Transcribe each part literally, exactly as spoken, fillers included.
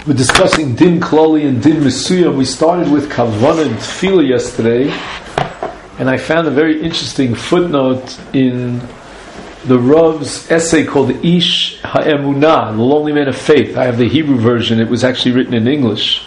We're discussing Din Kloli and Din Mesuyam. We started with Kavanah and Tefillah yesterday, and I found a very interesting footnote in the Rav's essay called Ish Ha'emunah, the Lonely Man of Faith. I have the Hebrew version. It was actually written in English.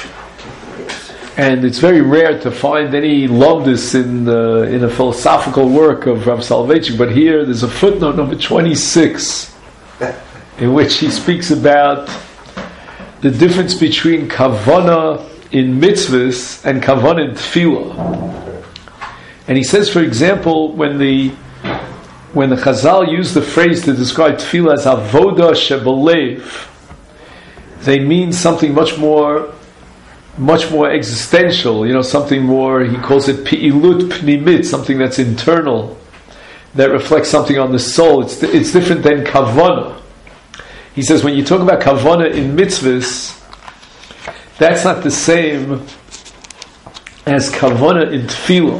And it's very rare to find any lumdus in the, in a philosophical work of Rav Soloveitchik, but here there's a footnote number twenty-six in which he speaks about the difference between kavanah in mitzvahs and kavanah in tefillah. And he says, for example, when the when the Chazal use the phrase to describe tefillah as avoda shebalev, they mean something much more much more existential, you know, something more, he calls it pi'ilut pnimit, something that's internal, that reflects something on the soul. It's it's different than kavanah. He says when you talk about kavanah in mitzvahs, that's not the same as kavanah in tefillah.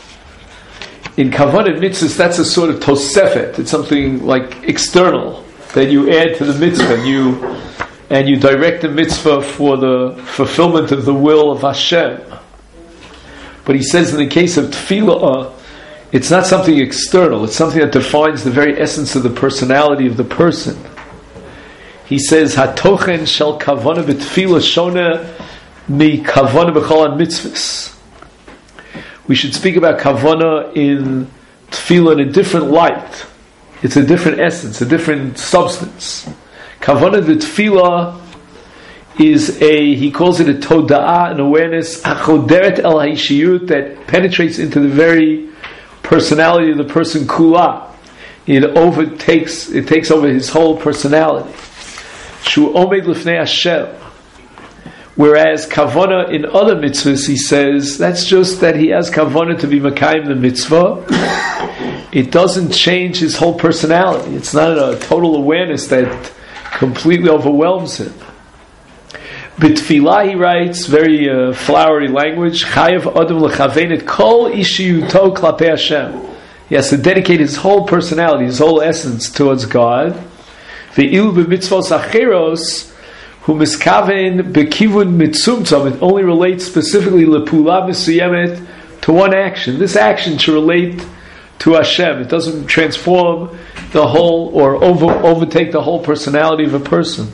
In kavanah in mitzvahs, that's a sort of tosefet. It's something like external that you add to the mitzvah, and you and you direct the mitzvah for the fulfillment of the will of Hashem. But he says in the case of tefillah, it's not something external. It's something that defines the very essence of the personality of the person. He says, "Hatochen shel kavanah b'tefillah shona mi kavanah b'chol mitzvahs." We should speak about kavanah in tefillah in a different light. It's a different essence, a different substance. Kavanah b'tefillah is a, he calls it a toda'ah, an awareness, achoderet el ha'ishiyut, that penetrates into the very personality of the person kula. It overtakes, it takes over his whole personality. Shu omed lifnei Hashem. Whereas kavanah in other mitzvahs, he says, that's just that he has kavanah to be makayim the mitzvah. It doesn't change his whole personality. It's not a total awareness that completely overwhelms him. B'tfilah, he writes, very uh, flowery language, chayav adam lechavein et kol ishiyuto klapei Hashem. He has to dedicate his whole personality, his whole essence towards God. Ve'il b'mitzvos acheros hu miskaven bekivun mitzumtzam. It only relates specifically lepula mesuyemet, to one action. This action to relate to Hashem. It doesn't transform the whole or over, overtake the whole personality of a person.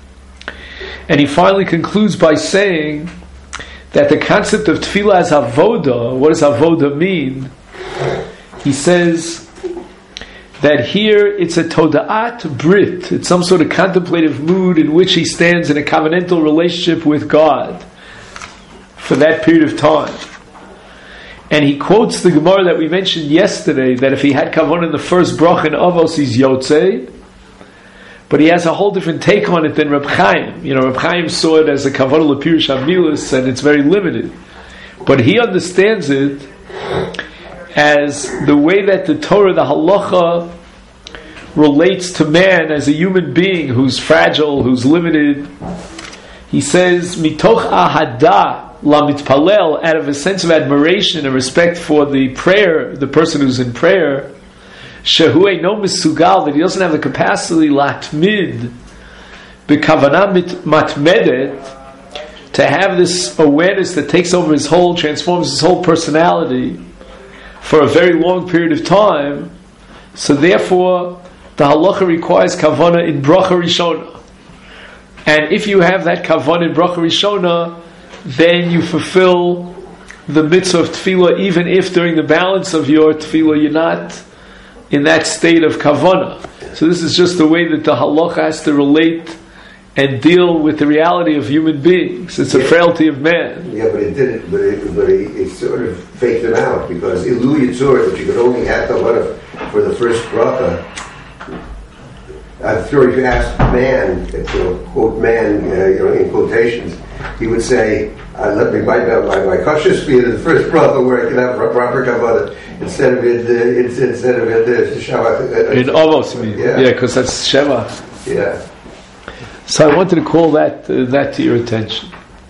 And he finally concludes by saying that the concept of tefillah as avoda, what does avoda mean? He says that here it's a toda'at brit, it's some sort of contemplative mood in which he stands in a covenantal relationship with God for that period of time. And he quotes the Gemara that we mentioned yesterday, that if he had kavanah in the first brach in Avos, he's yotzei. But he has a whole different take on it than Reb Chaim. You know, Reb Chaim saw it as a kavanah l'pirush hamilas, and it's very limited. But he understands it as the way that the Torah, the halacha, relates to man as a human being who's fragile, who's limited. He says, mitoch ahada la mitpalel, out of a sense of admiration and respect for the prayer, the person who's in prayer, shehu eino misugal, that he doesn't have the capacity latmid b'kavanah matmedet, to have this awareness that takes over his whole, transforms his whole personality for a very long period of time. So therefore the halacha requires kavanah in bracha rishona, and if you have that kavanah in bracha rishona, then you fulfill the mitzvah of tefillah, even if during the balance of your tefillah you're not in that state of kavanah. So this is just the way that the halacha has to relate and deal with the reality of human beings. It's a yeah. frailty of man. Yeah, but it didn't. But it, but it, it sort of faked him out, because ilu yitzur, that you could only have kavanah for the first bracha. I'm sure if you ask man, you know, quote man, uh, you know, in quotations, he would say, uh, "Let me find out my my kashus be in the first bracha where I can have proper kavanah instead of it uh, instead of it uh, Shabbat." Uh, in Avos, you mean? Yeah, because yeah, that's Shema. Yeah. So I wanted to call that uh, that to your attention.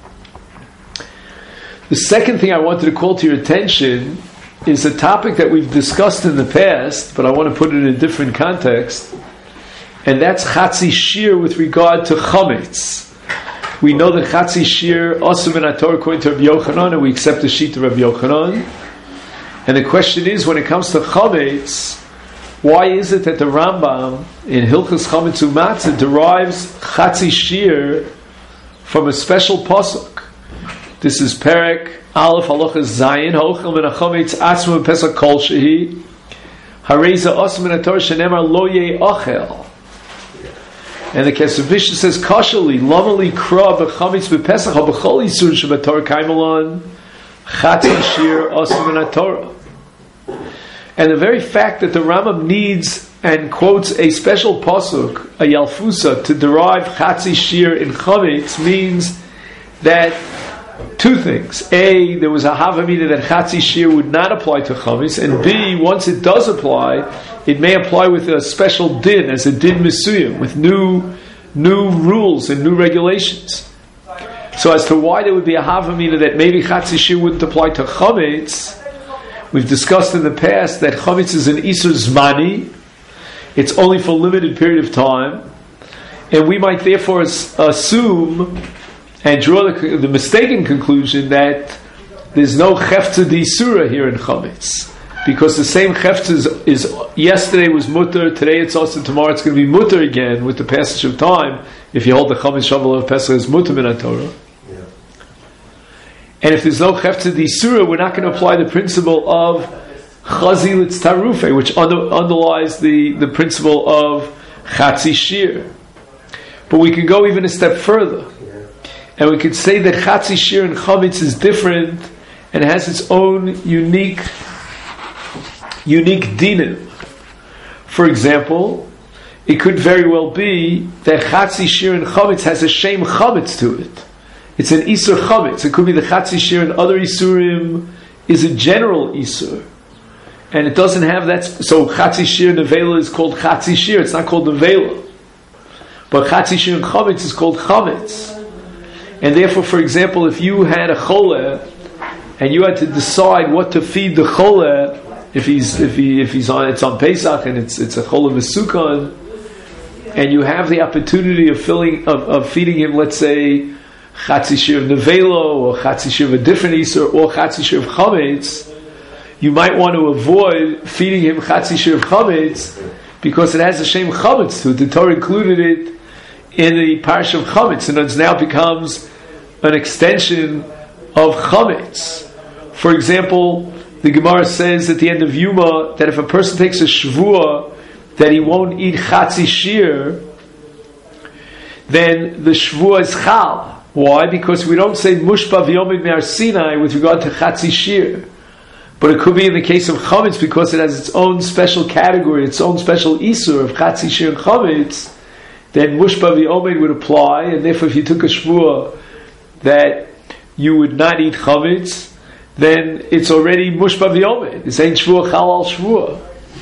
The second thing I wanted to call to your attention is a topic that we've discussed in the past, but I want to put it in a different context, and that's Chatzi Shir with regard to Chametz. We know that Chatzi Shir Osum in Torah according to Rabbi Yochanan, and we accept the sheet of Rabbi Yochanan. And the question is, when it comes to Chametz, why is it that the Rambam in Hilchos Chametz U'Matzah derives Chatzi Shir from a special pasuk? This is Perek Aleph Halacha Zayin Hochel Min HaChametz Atzmo Pesach Kol Shehi Hareza Osum in Torah Shenemar Lo Yeh Ochel. And the Kesef Mishnah says, Kashali, Lamali Kra B'chametz B'Pesach HaB'chol Yisur Shebator Kaimalon Chatzi Shir Osum in Torah. And the very fact that the Rambam needs and quotes a special pasuk, a Yalfusa, to derive Chatzi Shir in Chametz means that two things. A, there was a Havamina that Chatzi Shir would not apply to Chametz, and B, once it does apply, it may apply with a special din, as a din Misuyim, with new new rules and new regulations. So as to why there would be a Havamina that maybe Chatzi Shir wouldn't apply to Chametz, we've discussed in the past that Chametz is an Isur Zmani. It's only for a limited period of time. And we might therefore assume and draw the, the mistaken conclusion that there's no Chefza D'Isura here in Chametz. Because the same Chefza is, is, yesterday was Mutter, today it's also, tomorrow it's going to be Mutter again with the passage of time, if you hold the Chametz Shavuot of Pesach as Mutter Min HaTorah. And if there's no Chefza D'Isura, we're not going to apply the principle of Chazil It's Tarufe, which under, underlies the, the principle of Chatzi Shir. But we can go even a step further. And we could say that Chatzi Shir and Chametz is different and has its own unique unique dinim. For example, it could very well be that Chatzi Shir and Chametz has a Shem Chametz to it. It's an Isur Chametz. It could be the Chatzi Shir and other Isurim is a general Isur. And it doesn't have that. Sp- so Chatzi Shir Nevela is called Chatzi Shir. It's not called Nevela. But Chatzi Shir and Chametz is called Chametz. And therefore, for example, if you had a Choleh and you had to decide what to feed the Choleh, if he's if he if he's on it's on Pesach and it's it's a Choleh V'Sukkon, and you have the opportunity of filling of, of feeding him, let's say, Chatzi Shir of Nevelo, or Chatzi Shir of a different Isur, or Chatzi Shir of Chametz, you might want to avoid feeding him Chatzi Shir of Chametz because it has a Shem Chametz to it. The Torah included it in the Parsha of Chametz, and it now becomes an extension of Chametz. For example, the Gemara says at the end of Yuma that if a person takes a Shvuah that he won't eat Chatzi Shir, then the Shvuah is Chal. Why? Because we don't say Mushpa V'Yomid Me'ar Sinai with regard to Chatzi Shir. But it could be in the case of Chametz because it has its own special category, its own special Isur of Chatzi Shir and Chametz, then Mushpa V'Yomid would apply, and therefore if you took a Shvuah that you would not eat Chametz, then it's already Mushpa V'Yomid. It's ain't Shvuah Chal al Shvuah.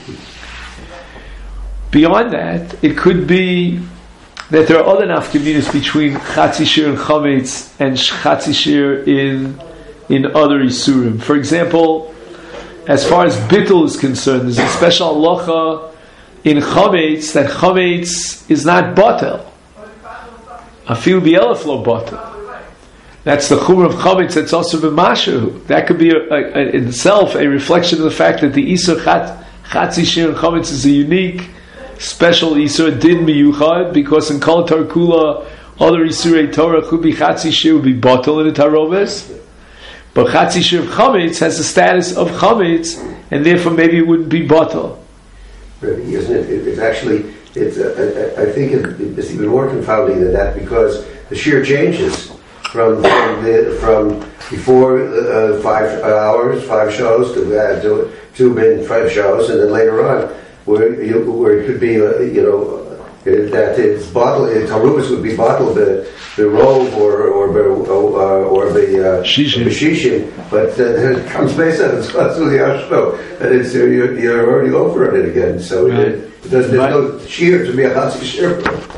Beyond that, it could be that there are other nafkaminas between Chatzi Shir and Chametz and Chatzi Shir in in other Isurim. For example, as far as Bittul is concerned, there's a special halacha in Chametz that Chametz is not Batel. Afil B'Elef lo Batel. That's the Chumrah of Chametz that's also b'mashu. That could be a, a, a, in itself a reflection of the fact that the Isur Chat, Chatzi Shir and Chametz is a unique special Isur Din Miyuchad, because in Kol Tar Kula other Isurei Torah could be Chatzi Shir would be Batel in the Taroves, but Chatzi Shir of Chametz has the status of Chametz, and therefore maybe it wouldn't be Batel. Really, isn't it? it it's actually, it's. Uh, I, I think it, it's even more confounding than that, because the Shir changes from from, the, from before uh, five hours, five shows to uh, to two min five shows, and then later on, where you, where it could be, uh, you know, that it's bottle. Tarumas would be bottled the the robe or or or, or the uh, shishin, but uh, then it comes based on it's constantly ashno, and it's uh, you're, you're already over it again. So right. it, it does, there's right. no shear to be a chatzi shir.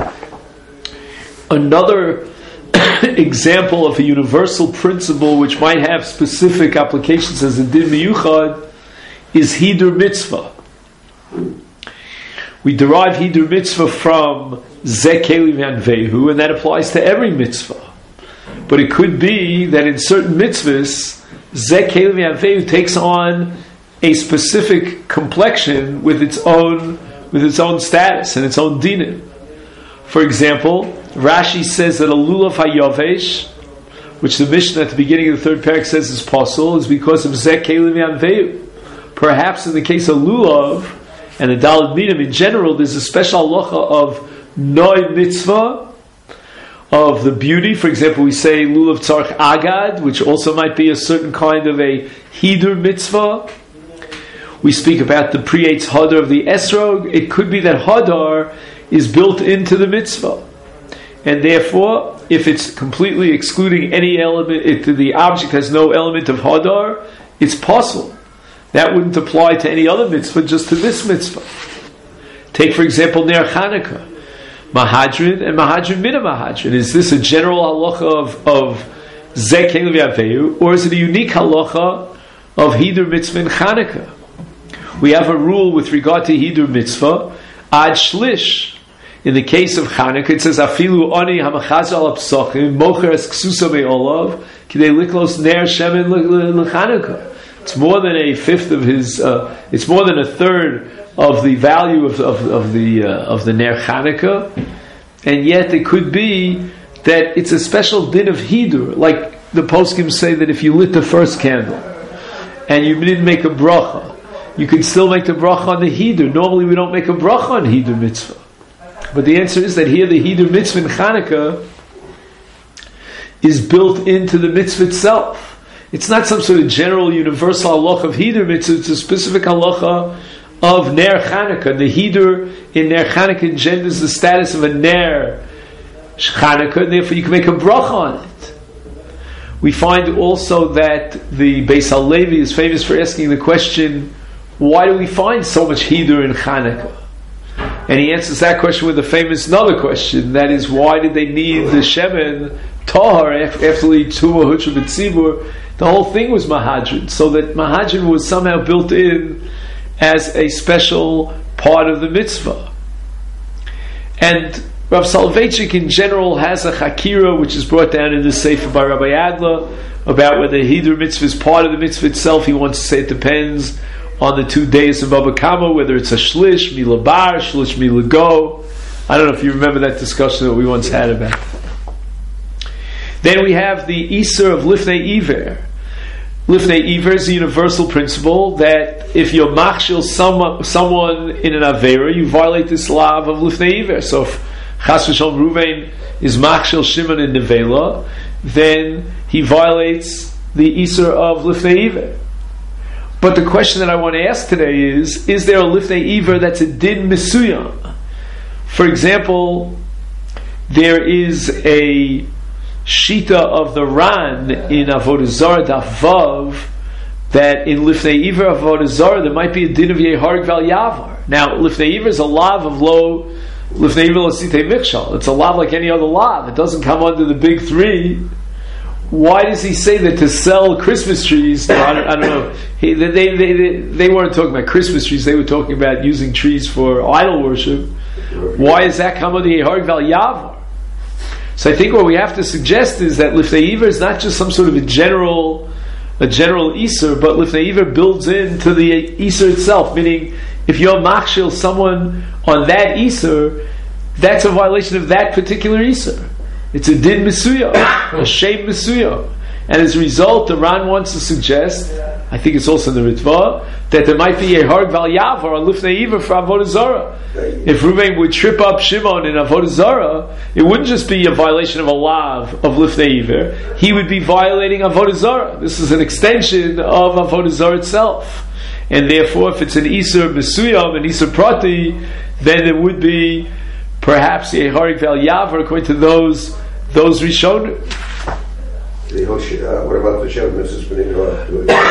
Another example of a universal principle which might have specific applications as a din miyuchad is hidur mitzvah. We derive hidur mitzvah from ze kelim yanvehu, and that applies to every mitzvah. But it could be that in certain mitzvahs, Zeh Kelim Yaveu takes on a specific complexion with its own with its own status and its own dinim. For example, Rashi says that a lulav hayovesh, which the Mishnah at the beginning of the third parak says is possible, is because of Zeh Kelim Yaveu. Perhaps in the case of lulav and the daled minim in general, there's a special halacha of noi mitzvah, of the beauty. For example, we say lulav tzarch agad, which also might be a certain kind of a hidur mitzvah. We speak about the pre-eitz hadar of the esrog. It could be that hadar is built into the mitzvah, and therefore, if it's completely excluding any element, if the object has no element of hadar, it's possible. That wouldn't apply to any other mitzvah, just to this mitzvah. Take, for example, Ner Chanukah. Mahadrin and Mahadrin Mina Mahadrin. Is this a general halacha of, of Zeh Kelim Yaveu, or is it a unique halacha of Hidur Mitzvah in Chanukah? We have a rule with regard to Hidur Mitzvah, Ad Shlish. In the case of Chanukah, it says, Afilu Ani Hamachaz al Psachim, Mocher es Ksusa Me'olav, Kidei Liklos Ner Shemen L'Chanukah. It's more than a fifth of his, uh, it's more than a third of the value of, of, of the uh, of the Ner Chanukah, and yet it could be that it's a special din of Hidur, like the poskim say that if you lit the first candle and you didn't make a bracha, you can still make the bracha on the Hidur. Normally we don't make a bracha on Hidur mitzvah, but the answer is that here the Hidur mitzvah in Chanukah is built into the mitzvah itself. It's not some sort of general universal halacha of Hidur mitzvah, it's a specific halacha of Ner Chanukah. The Hidur in Ner Chanukah engenders the status of a Ner Chanukah, and therefore you can make a bracha on it. We find also that the Beis HaLevi is famous for asking the question, why do we find so much Hidur in Chanukah? And he answers that question with a famous another question, that is, why did they need the Shemen Tahar after the Tumah Hutra B'Tzibur? The whole thing was Mahadrin, so that Mahadrin was somehow built in as a special part of the mitzvah. And Rav Soloveitchik in general has a chakira which is brought down in the Sefer by Rabbi Adler about whether Hidur mitzvah is part of the mitzvah itself. He wants to say it depends on the two days of Baba Kama, whether it's a shlish, milabar, shlish, milago. I don't know if you remember that discussion that we once had about that. Then we have the Isser of Lifnei Iver. Lifnei Iver is a universal principle that if you're machshil someone, someone in an Avera, you violate this law of Lifnei Iver. So if Chas v'Shalom Ruvain is machshil Shimon in Nevela, then he violates the Isser of Lifnei Iver. But the question that I want to ask today is, is there a Lifnei Iver that's a din Mesuyam? For example, there is a Shita of the Ran in Avodah Zarah Daf Vav that in Lifnei Iver Avodah Zarah there might be a din of Yeharg Val Yavar. Now Lifnei Iver is a lav of lo Lifnei Iver L'Sitei Michshal. It's a lav like any other lav. It doesn't come under the big three. Why does he say that to sell Christmas trees? I don't, I don't know. He, they, they, they, they weren't talking about Christmas trees. They were talking about using trees for idol worship. Why does that come under Yeharg Val Yavar? So I think what we have to suggest is that Lifnei Iver is not just some sort of a general, a general Isser, but Lifnei Iver builds into the Isser itself. Meaning, if you're machshil someone on that Isser, that's a violation of that particular Isser. It's a din Mesuya, a shame Mesuya. And as a result, the Ran wants to suggest, I think it's also in the Ritva, that there might be a Harg Val Yavar on Lifnei Iver for Avodah Zarah. If Reuven would trip up Shimon in Avodah Zarah, it wouldn't just be a violation of a lav of Lifnei Iver, he would be violating Avodah Zarah. This is an extension of Avodah Zarah itself. And therefore, if it's an Isur Mesuyam, an Isur Prati, then it would be perhaps a Harg Val Yavar according to those those Rishonim. The whole sh- uh, what about the Shem Missus Benigno?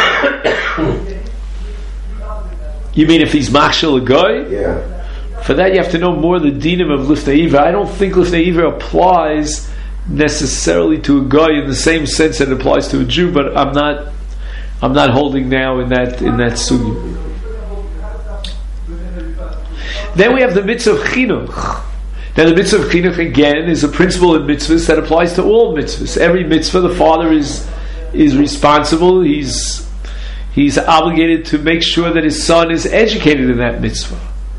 You mean if he's machshel a goy? Yeah. For that you have to know more the dinim of Lifnei Iver. I don't think Lifnei Iver applies necessarily to a goy in the same sense that it applies to a Jew, but I'm not I'm not holding now in that in that sugi. Then we have the mitzvah of chinuch. Now the mitzvah of chinuch again is a principle in mitzvahs that applies to all mitzvahs. Every mitzvah, the father is is responsible. He's he's obligated to make sure that his son is educated in that mitzvah.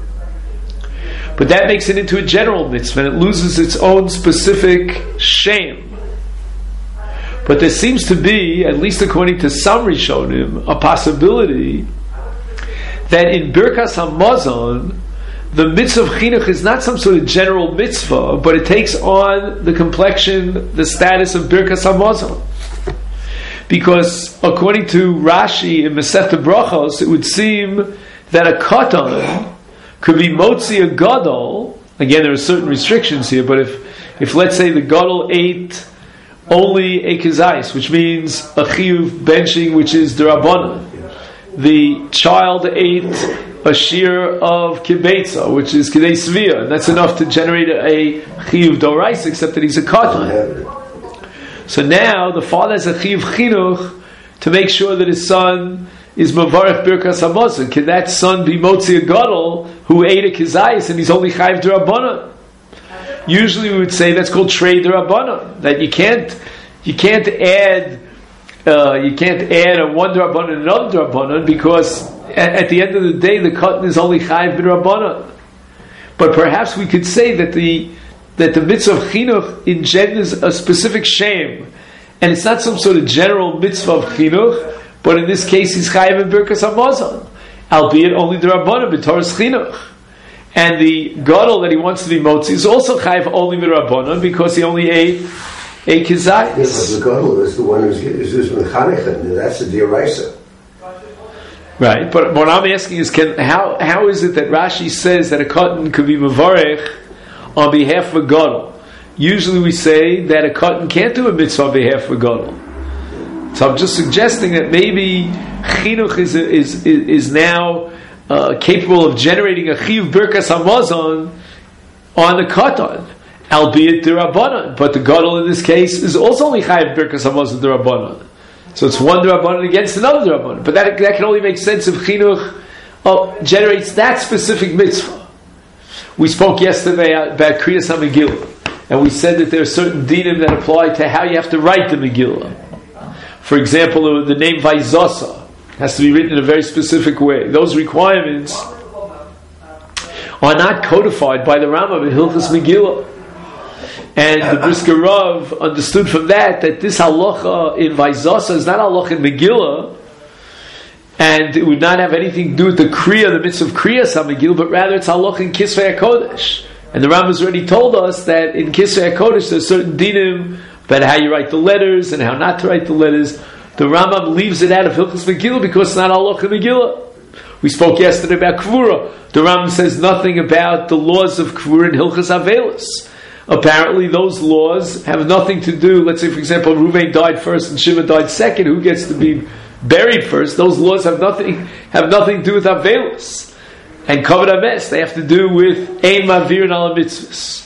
But that makes it into a general mitzvah, and it loses its own specific shame. But there seems to be, at least according to some Rishonim, a possibility that in Birkas HaMazon, the mitzvah of chinuch is not some sort of general mitzvah, but it takes on the complexion, the status of Birkas HaMazon. Because according to Rashi in Masechta Brachos, it would seem that a katan could be motzi a gadol. Again, there are certain restrictions here, but if, if let's say the gadol ate only a kizais, which means a chiyuv benching, which is derabbanan, the child ate a shear of kibetza, which is kidei svia, and that's enough to generate a chiyuv dorais, except that he's a katan. So now the father has a chiyuv chinuch to make sure that his son is mavarech birkas hamazon. Can that son be motzi a gadol who ate a kizayis and he's only chayiv derabbanan? Usually we would say that's called trei derabbanan, that you can't you can't add uh, you can't add a one derabbanan and another derabbanan, because at, at the end of the day the katan is only chayiv derabbanan. But perhaps we could say that the that the mitzvah of chinuch engenders a specific shame, and it's not some sort of general mitzvah of chinuch, but in this case he's chayiv in birkas hamazon, albeit only the rabbanan b'toras chinuch. And the gadol that he wants to be motzi is also chayiv only the rabbanan because he only ate a kizayis. Yes, but the gadol is the one who's who's mechanech, and that's the dioraisa. Right, but what I'm asking is, can how how is it that Rashi says that a katan could be mavarech on behalf of a gadol? Usually we say that a katan can't do a mitzvah on behalf of a gadol. So I'm just suggesting that maybe chinuch is is is, is now uh, capable of generating a chiyuv birkas hamazon on the katan, albeit derabbanan. But the gadol in this case is also only chayiv birkas hamazon derabbanan. So it's one derabbanan against another derabbanan. But that that can only make sense if chinuch uh, generates that specific mitzvah. We spoke yesterday about Kriyas HaMegillah, and we said that there are certain dinim that apply to how you have to write the Megillah. For example, the name Vaizasa has to be written in a very specific way. Those requirements are not codified by the Rambam in Hilchos Megillah. And the Brisker Rav understood from that that this halacha in Vaizasa is not halacha in Megillah, and it would not have anything to do with the Kriya, the mitzvah of Kriyas HaMegillah, but rather it's halacha in Kisvei HaKodesh. And the Rambam has already told us that in Kisvei HaKodesh there's certain dinim about how you write the letters and how not to write the letters. The Rambam leaves it out of Hilchos Megillah because it's not halacha Megillah. We spoke yesterday about Kvura. The Rambam says nothing about the laws of Kvura in Hilchos Avelis. Apparently those laws have nothing to do, let's say for example Reuven died first and Shimon died second, who gets to be buried first? Those laws have nothing have nothing to do with Avelis. And Kavod Ames, they have to do with Ein Mavir and Ala Mitzvahs.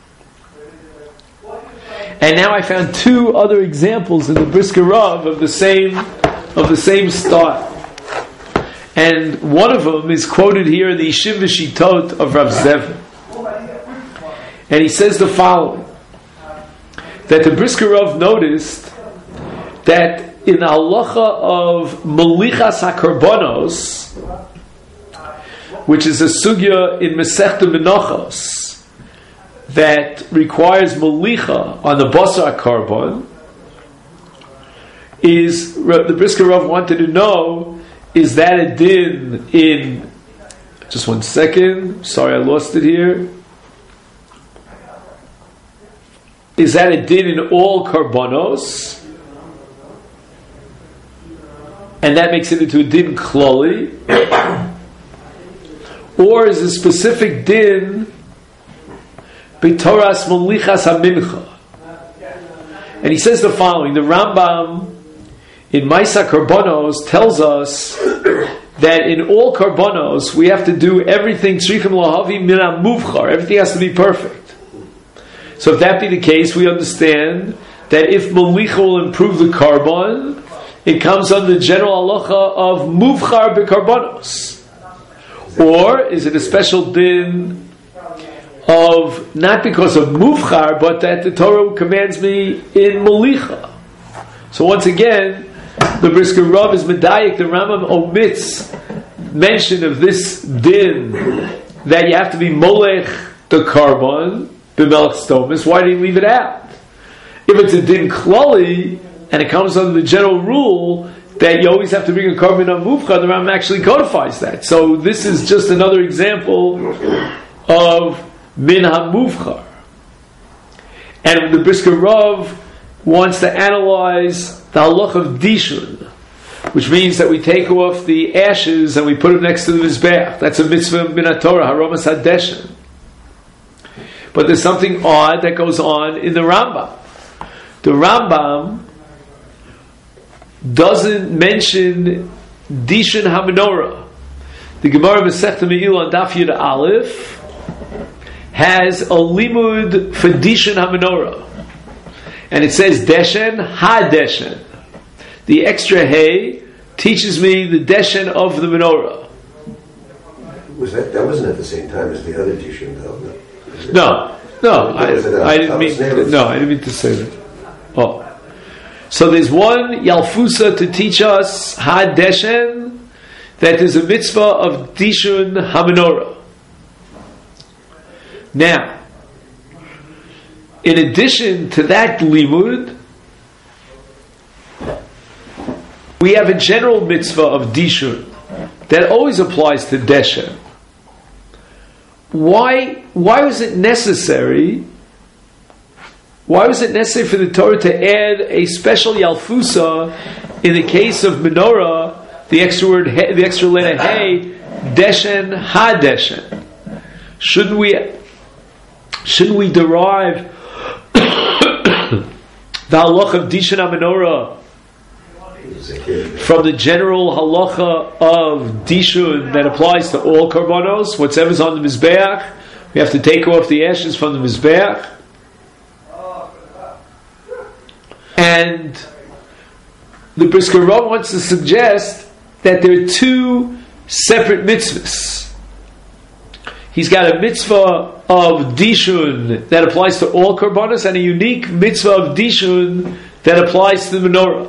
And now I found two other examples in the Brisker Rav of the same of the same style. And one of them is quoted here in the Yishiv V'Shitot of Rav Zevin. And he says the following, that the Brisker Rav noticed that in the halacha of Melichas HaKarbonos, which is a sugya in Masechta Menachos, that requires melicha on the basar carbon, is the Brisker Rav wanted to know, is that a din in, just one second, sorry I lost it here, is that a din in all karbonos, and that makes it into a din klali, or is a specific din b'toras molichas hamincha? And he says the following: the Rambam in Maisa Karbonos tells us that in all Karbonos we have to do everything tzrichim lahavi min hamuvchar. Everything has to be perfect. So if that be the case, we understand that if molicha will improve the carbon, it comes under the general halacha of muvchar b'karbonos. Or is it a special din of, not because of muvchar, but that the Torah commands me in molicha. So once again, the Brisker Rav is medayik. The Rambam omits mention of this din that you have to be molech the carbon b'melech stomus. Why did he leave it out? If it's a din klali and it comes under the general rule that you always have to bring a carbon on muvchar, the Rambam actually codifies that. So this is just another example of min ha-muvchar. And the Brisker Rav wants to analyze the halach of dishun, which means that we take off the ashes and we put them next to the mizbeach. That's a mitzvah min ha-Torah, haromas hadeshen. But there's something odd that goes on in the Rambam. The Rambam doesn't mention dishun ha-menorah. The Gemara Masechta Me'ila on Daf Yud Aleph has a limud for dishun ha-menorah. And it says deshen ha-deshen. The extra hay teaches me the deshen of the menorah. Was that that wasn't at the same time as the other dishun, though? No, no, I, I didn't mean. No, I didn't mean to say that. Oh, so there's one Yalfusa to teach us ha-deshen, that there's a mitzvah of dishun ha-menorah. Now, in addition to that limud, we have a general mitzvah of dishun that always applies to deshen. Why? Why was it necessary? Why was it necessary for the Torah to add a special yalfusa in the case of menorah? The extra word, he, the extra letter hey, deshen ha deshen. Shouldn't we? Shouldn't we derive the halacha of dishun ha-menorah from the general halacha of dishun that applies to all karbanos? Whatever's on the mizbeach, we have to take off the ashes from the mizbeach. And the Brisker Rav wants to suggest that there are two separate mitzvahs. He's got a mitzvah of dishun that applies to all karbanos, and a unique mitzvah of dishun that applies to the menorah.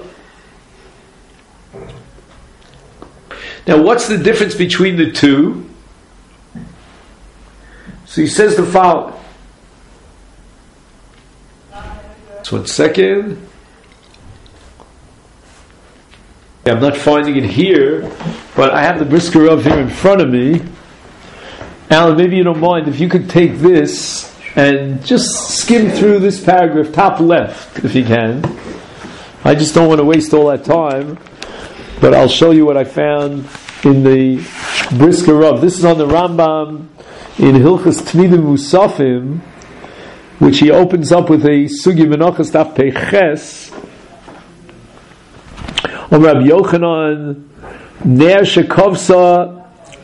Now, what's the difference between the two? So he says the following. Just one second. I'm not finding it here, but I have the Brisker Rav here in front of me. Alan, maybe you don't mind if you could take this and just skim through this paragraph, top left, if you can. I just don't want to waste all that time, but I'll show you what I found in the Brisker Rav. This is on the Rambam in Hilchas Tmidim Musafim, which he opens up with a Sugi Menachas Daf Peches. On Rabbi Yochanan, Ner Shekovsa.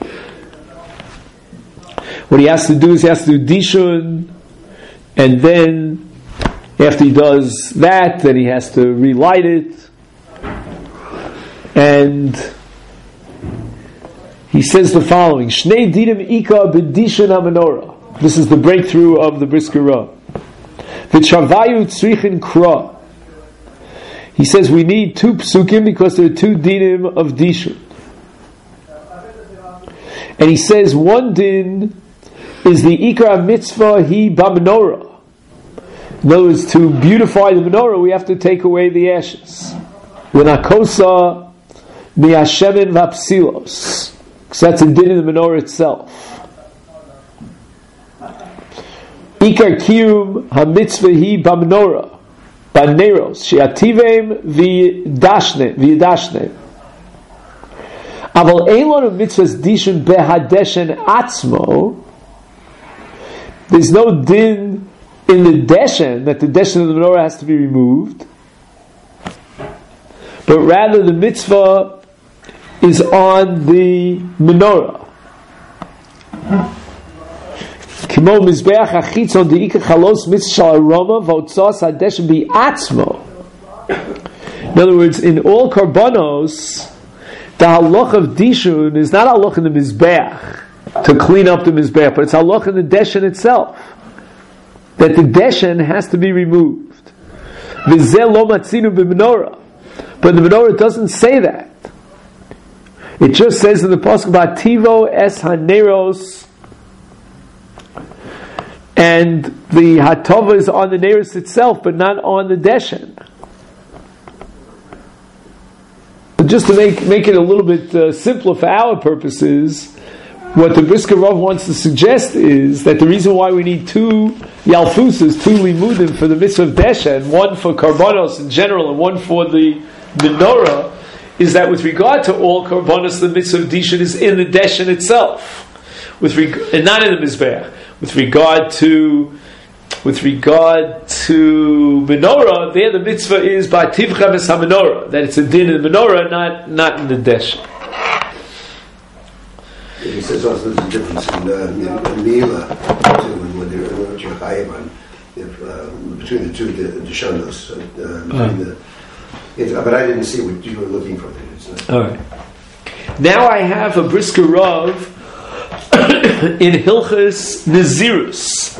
What he has to do is he has to do dishun, and then after he does that, then he has to relight it. And he says the following: Shnei dinim ika b'dishun ha-menorah. This is the breakthrough of the Brisker Rav. V'charvayu tzrichin kra. He says we need two psukim because there are two dinim of dishun. And he says one din is the ikra mitzvah hi ba-menorah. In other words, to beautify the menorah, we have to take away the ashes. V'nakosa mi'ashemen v'apsilos. Because that's a din in the menorah itself. Ikar kiyum ha-mitzvah hi ba-menorah. Baneros, she'ativem v'yidashne, v'yidashne. Aval ein lanu mitzvahs dishun behadeshen atzmo. There's no din in the deshen that the deshen of the menorah has to be removed, but rather the mitzvah is on the menorah. Kimo mizbeach achitzon deika chalos mitzvah aroma v'otzos hadeshen bi'atzmo. In other words, in all karbanos, the halach of dishun is not halach in the mizbeach. to clean up the Mizbeach, but it's halacha in the Deshen itself, that the Deshen has to be removed. V'zeh lo matzinu b'menorah. But the menorah doesn't say that. It just says in the pasuk Bativo es haneros, and the hatova is on the neros itself, but not on the Deshen. Just to make make it a little bit uh, simpler for our purposes, what the Brisker Rav wants to suggest is that the reason why we need two Yalfusas, two Limudim for the mitzvah of Deshen, one for Karbanos in general and one for the menorah, is that with regard to all Karbanos, the mitzvah of Deshen is in the Deshen itself, with reg- and not in the Mizbeach. With regard to With regard to menorah, there the mitzvah is by tivcha ves menorah, that it's a din in the menorah, not not in the deshen. He says also there's a difference in, uh, in, in Mila when they're what you're chayiv if uh, between the two the, the shonos. Uh, between uh. the, it, but I didn't see what you were looking for there. It's not. All right. Now I have a Brisker Rav in Hilchas Nazirus.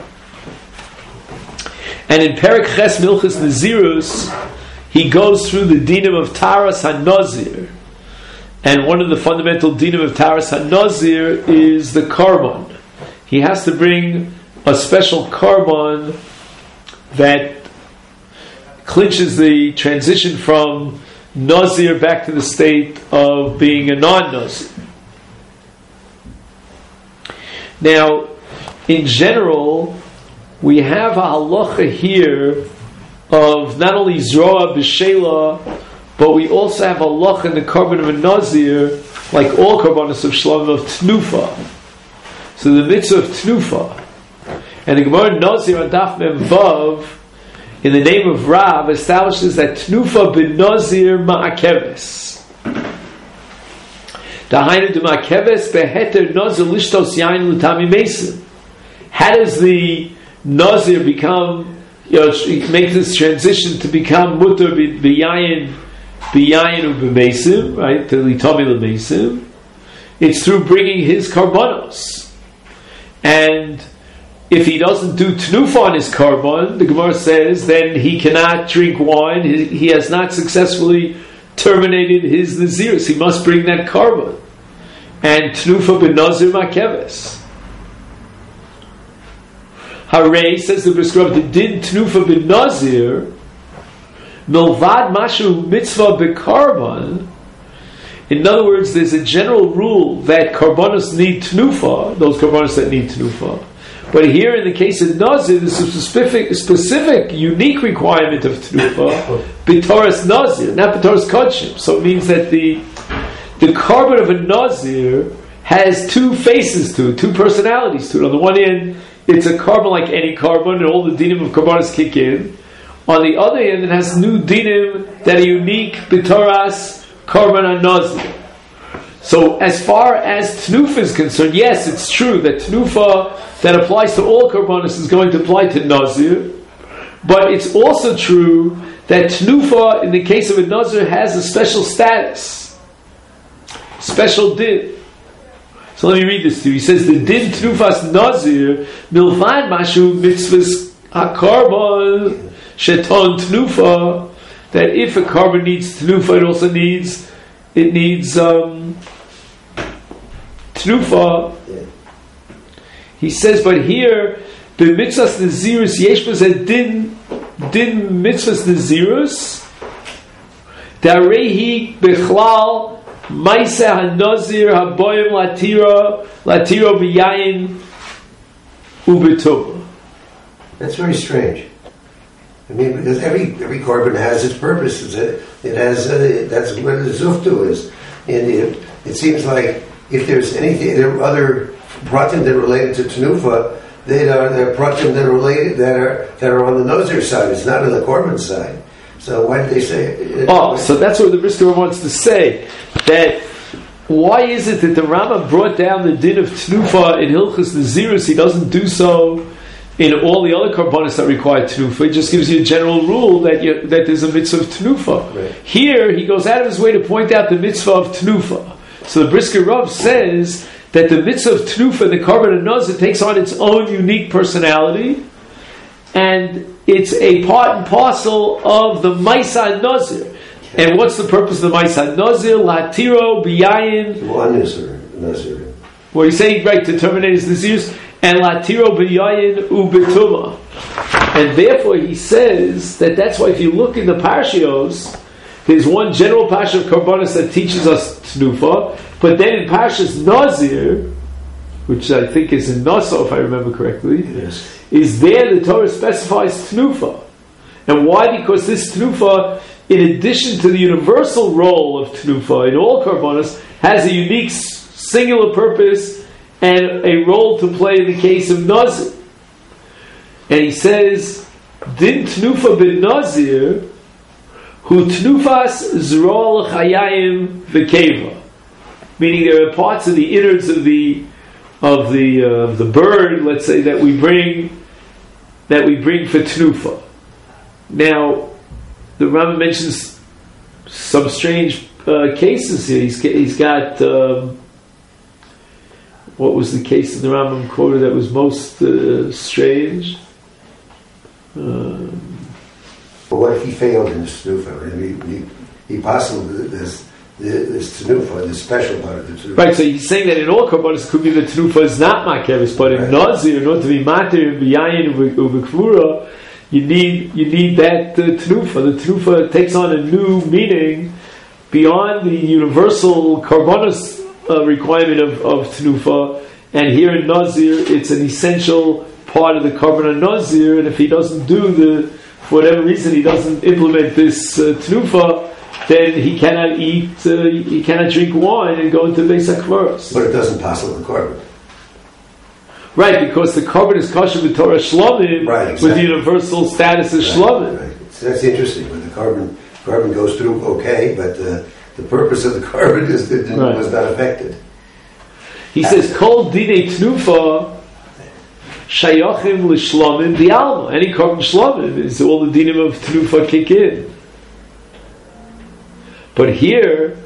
And in Perek Ches Milchus Nazirus, he goes through the dinim of Taras HaNazir. And one of the fundamental dinim of Taras HaNazir is the Karban. He has to bring a special Karban that clinches the transition from Nazir back to the state of being a non-Nazir. Now, in general, we have a halacha here of not only Zroa B'Shela, but we also have a halacha in the Karban of a Nazir, like all Karbanos of Shlom, of Tnufa. So the mitzvah of Tnufa. And the Gemara Nazir on Daf Mem Vav, in the name of Rav, establishes that Tnufa b'Nazir ma'akeves. Dahainu d'ma'akeves beheter Nazir lishtos yain l'tami mesim. How does the Nazir become, you know, make this transition to become mutter b'yayin b'yayin u'b'mesim, right, to l'tami l'mesim? It's through bringing his karbanos. And if he doesn't do tnufa on his karban, the Gemara says, then he cannot drink wine. He, he has not successfully terminated his nazirus. He must bring that karban. And tnufa b'nazir makeves. Hare, says the Brisker Rav, the din tnufa b'nazir, milvad mashu mitzvah b'karban. In other words, there's a general rule that karbanos need tnufa, those karbanos that need tnufa. But here, in the case of Nazir, there's a specific, specific, unique requirement of Tnufa, B'Toras Nazir, not B'Toras Kodshim. So it means that the the carbon of a Nazir has two faces to it, two personalities to it. On the one hand, it's a carbon like any carbon, and all the dinim of karbanos kick in. On the other hand, it has new dinim that are unique B'Toras carbon and Nazir. So as far as Tnufa is concerned, yes, it's true that Tnufa that applies to all Karbanos is going to apply to Nazir, but it's also true that Tnufa, in the case of a Nazir, has a special status, special din. So let me read this to you. He says, the din Tnufas Nazir, milvad mashu mitzvahs ha-karban, sheton Tnufa, that if a carbon needs Tnufa, it also needs, it needs, um, Tnufa. He says, but here, the mitzvahs nazirus yeshbaz a din din mitzvahs nazirus darehi bechlal ma'aseh hanazir haboyim latira latira b'yayin ubetuba. That's very strange. I mean, because every every carbon has its purpose. It it has uh, that's what the zuftu is, and it, it seems like if there's anything, there are other pratim that are related to Tnufa, they are there are pratim that are related that are that are on the Nazir side. It's not on the Korban side. So why did they say it? Oh, so that's what the Brisker wants to say. That why is it that the Rambam brought down the din of Tnufa in Hilchos Nazirus? He doesn't do so in all the other karbanos that require Tnufa. It just gives you a general rule that you, that there's a mitzvah of Tnufa. Right. Here he goes out of his way to point out the mitzvah of Tnufa. So the Brisker Rav says that the mitzvah of Tnufa, the Korban HaNazir, takes on its own unique personality, and it's a part and parcel of the Maisa Nazir. And what's the purpose of the Maisa Nazir? Latiro b'yayin. One Nazir. Nazir. Well, he's saying, right, to terminate his Nazirs, and Latiro b'yayin u'betuma. And therefore he says that that's why if you look in the Parshios, there's one general Parsha of Korbanos that teaches us Tnufa, but then in Parshas Nazir, which I think is in Nassau, if I remember correctly, yes. is there the Torah specifies Tnufa. And why? Because this Tnufa, in addition to the universal role of Tnufa in all Korbanos, has a unique singular purpose and a role to play in the case of Nazir. And he says, Din Tnufa bin Nazir, Hu Tnufas Zrol Chayayim V'Keva. Meaning there are parts of the innards of the of the uh, of the bird, let's say, that we bring that we bring for Tnufa. Now, the Rambam mentions some strange uh, cases here. He's, he's got um, what was the case in the Rambam quoted that was most uh, strange? Um, But what if he failed in the Tnufa? I mean, he, he possible this this Tnufa, this special part of the Tnufa. Right, so he's saying that in all Korbanos could be the Tnufa is not Makevis, but in right. Nazir, in order to be Matir, B'yayin, U'B'Kvura, you need you need that uh, Tnufa. The Tnufa takes on a new meaning beyond the universal Korbanos uh, requirement of, of Tnufa, and here in Nazir, it's an essential part of the Korban Nazir, and if he doesn't do the, for whatever reason, he doesn't implement this uh, Tnufa, then he cannot eat, uh, he cannot drink wine and go into Beis HaKvaros. But it doesn't pass on the Korban. Right, because the Korban is kosher with Torah Shlomim, right, exactly. with the universal status of right, Shlomim. Right. So that's interesting. When the Korban, Korban goes through, okay, but uh, the purpose of the Korban is that it right. was not affected. He says, Kol Dinei Tnufa Shayachim L'Shlomim B'Alma. Any Korban Shlomim is all the dinim of Tnufa kick in. But here,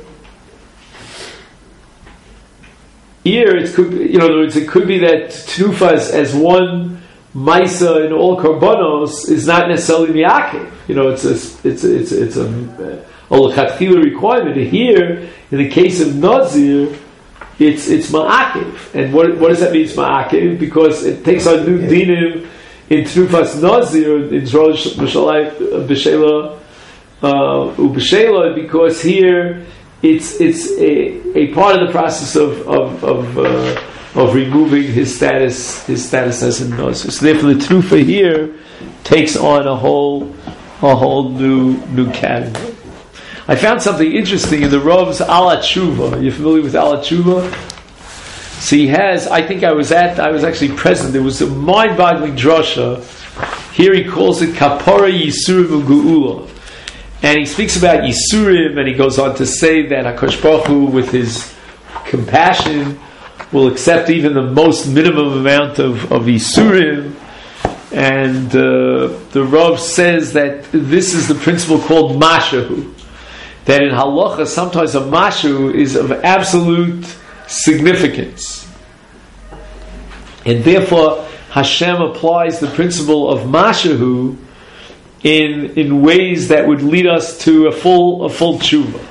here it could, you know, in other words, it could be that Tnufa as, as one Maisa in all Korbanos is not necessarily Miyakev. You know, it's a, it's a, it's a, it's a, a L'Chatchila requirement. Here, in the case of Nazir, it's it's Ma'akev. And what what does that mean? It's Ma'akev because it takes on new dinim in Tnufas Nazir in Zrol B'Shela uh, U'B'Shela, because here it's it's a, a part of the process of of of, uh, of removing his status his status as a Nazir. So therefore, the Tnufa here takes on a whole a whole new new category. I found something interesting in the Rav's Al HaTshuva. You're familiar with Al HaTshuva? So he has, I think I was at, I was actually present, there was a mind-boggling drasha. Here he calls it Kapara Yisurim U'Geula. And he speaks about Yisurim, and he goes on to say that HaKadosh Baruch Hu, with his compassion, will accept even the most minimum amount of, of Yisurim. And uh, the Rav says that this is the principle called Mashahu. That in halacha, sometimes a mashu is of absolute significance. And therefore, Hashem applies the principle of mashahu in in ways that would lead us to a full a full tshuva.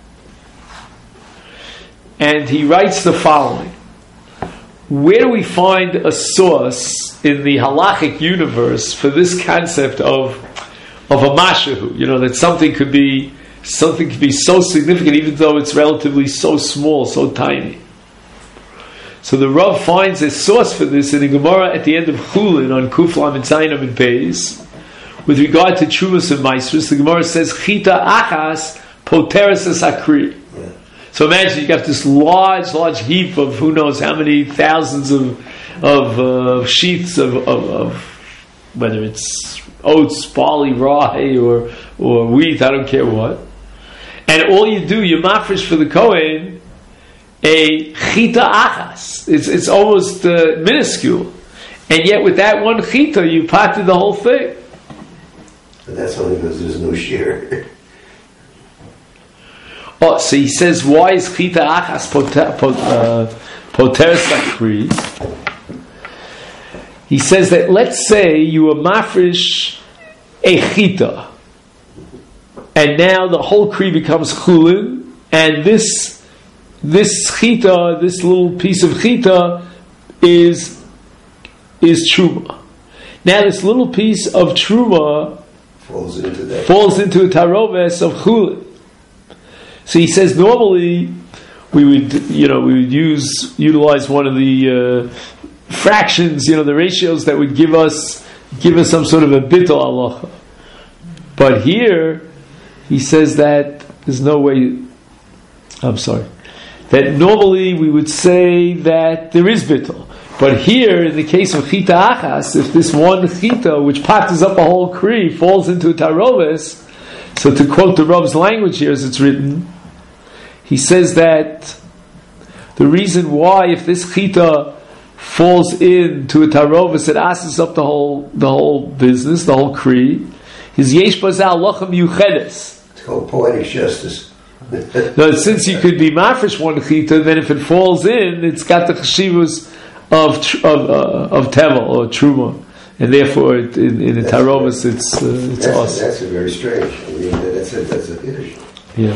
And he writes the following. Where do we find a source in the halachic universe for this concept of of a mashahu? You know, that something could be Something can be so significant even though it's relatively so small, so tiny. So the Rav finds a source for this in the Gemara at the end of Chulin on Kuf Lamed Zayin and Beis. With regard to Truvas and Maestros, the Gemara says, Chita achas poteres sakri. So imagine you got this large, large heap of who knows how many thousands of of uh, sheets of, of, of whether it's oats, barley, rye, or or wheat, I don't care what. And all you do, you mafresh for the Kohen a chita achas. It's it's almost uh, minuscule, and yet with that one chita, you potted the whole thing. But that's only because there's no shear. Oh, so he says, why is chita achas Poter Sakri. He says that let's say you are mafresh a chita, and now the whole kri becomes chulin, and this this chita, this little piece of chita, is is truma. Now this little piece of truma falls into that. falls into a taroves of chulin. So he says normally we would, you know, we would use utilize one of the uh, fractions, you know, the ratios that would give us give us some sort of a bittul halacha. But here he says that there's no way. I'm sorry. That normally we would say that there is bittul. But here, in the case of chita achas, if this one chita, which patters up a whole kri, falls into a taroves, so to quote the Rav's language here as it's written, he says that the reason why, if this chita falls into a taroves, it asks up the whole the whole business, the whole kri, is yesh bazal lochem yuchedes. It's called poetic justice. Now, since you could be mafresh one chita, then if it falls in, it's got the cheshivos of of uh, of tevel or truma, and therefore it, in, in a tarovis it's uh, it's that's, awesome. That's a very strange. I mean, that's a that's a finish. Yeah.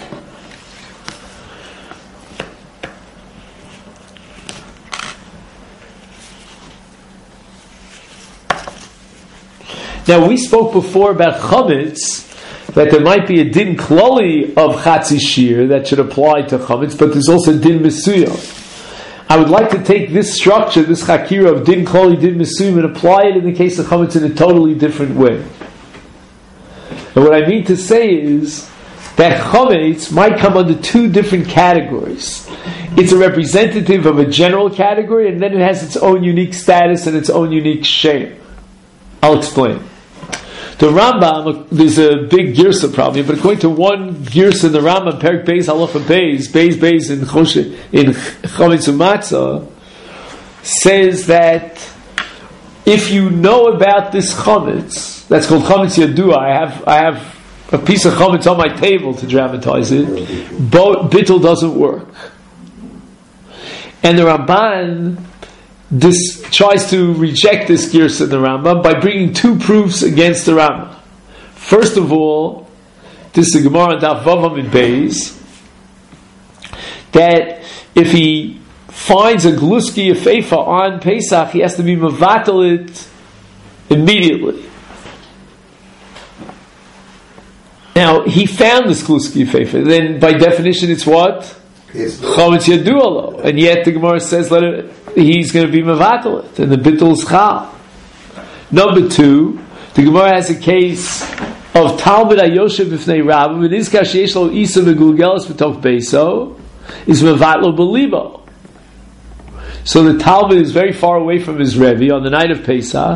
Now we spoke before about chametz, that there might be a din kloli of chatzi shir that should apply to chametz, but there's also din mesuyah. I would like to take this structure, this chakira of din kloli, din mesuyim, and apply it in the case of chametz in a totally different way. And what I mean to say is that chametz might come under two different categories. It's a representative of a general category, and then it has its own unique status and its own unique shape. I'll explain. The Rambam, there's a big girsa problem, but according to one girsa in the Rambam, Perik Beis Halacha Beis, Beis Beis in Choshe, in Chametz Umatzah, says that if you know about this chametz, that's called chametz yadua. I have I have a piece of chametz on my table to dramatize it. Bo- bittul doesn't work, and the Ramban This tries to reject this girsa in the Rambam by bringing two proofs against the Rambam. First of all, this is the Gemara Daf Vavam in Beis, that if he finds a gluski yefefa on Pesach, he has to be mevatel it immediately. Now he found this gluski yefefa, then by definition it's what? Chametz yadualo, and yet the Gemara says let it. He's going to be mevatel, and the bittul chal. Number two, the Gemara has a case of Talmud Ayoshev b'fnei Rabbim, and Izkar sheyesh lo isa megulgelos b'toch beiso, is mevatel belibo. So the Talmud is very far away from his Rebbe on the night of Pesach,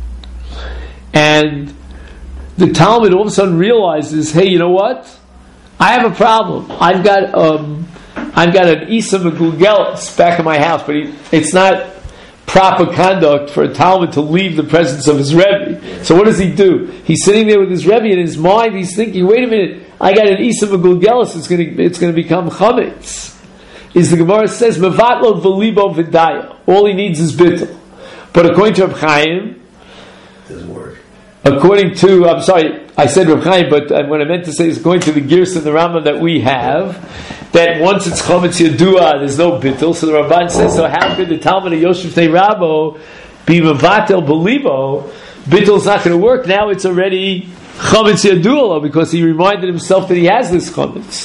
and the Talmud all of a sudden realizes, hey, you know what? I have a problem. I've got um, I've got an Isa Megulgelis back in my house, but he, it's not proper conduct for a Talmud to leave the presence of his Rebbe. So what does he do? He's sitting there with his Rebbe, and in his mind he's thinking, wait a minute, I got an Isa Megulgelis, it's going to it's going to become Chametz. Is the Gemara says, Mevatlo v'libo v'daya. All he needs is bittul. But according to Reb Chaim, doesn't work. According to, I'm sorry, I said Reb Chaim, but what I meant to say is according to the Girs and the Rambam that we have, that once it's Chametz Yadua, there's no bittul. So the Ramban says, so how could the Talmud of Yosef Tei Rabo be Mevatel Belibo? Bittel's not going to work. Now it's already Chametz Yadua because he reminded himself that he has this Chametz.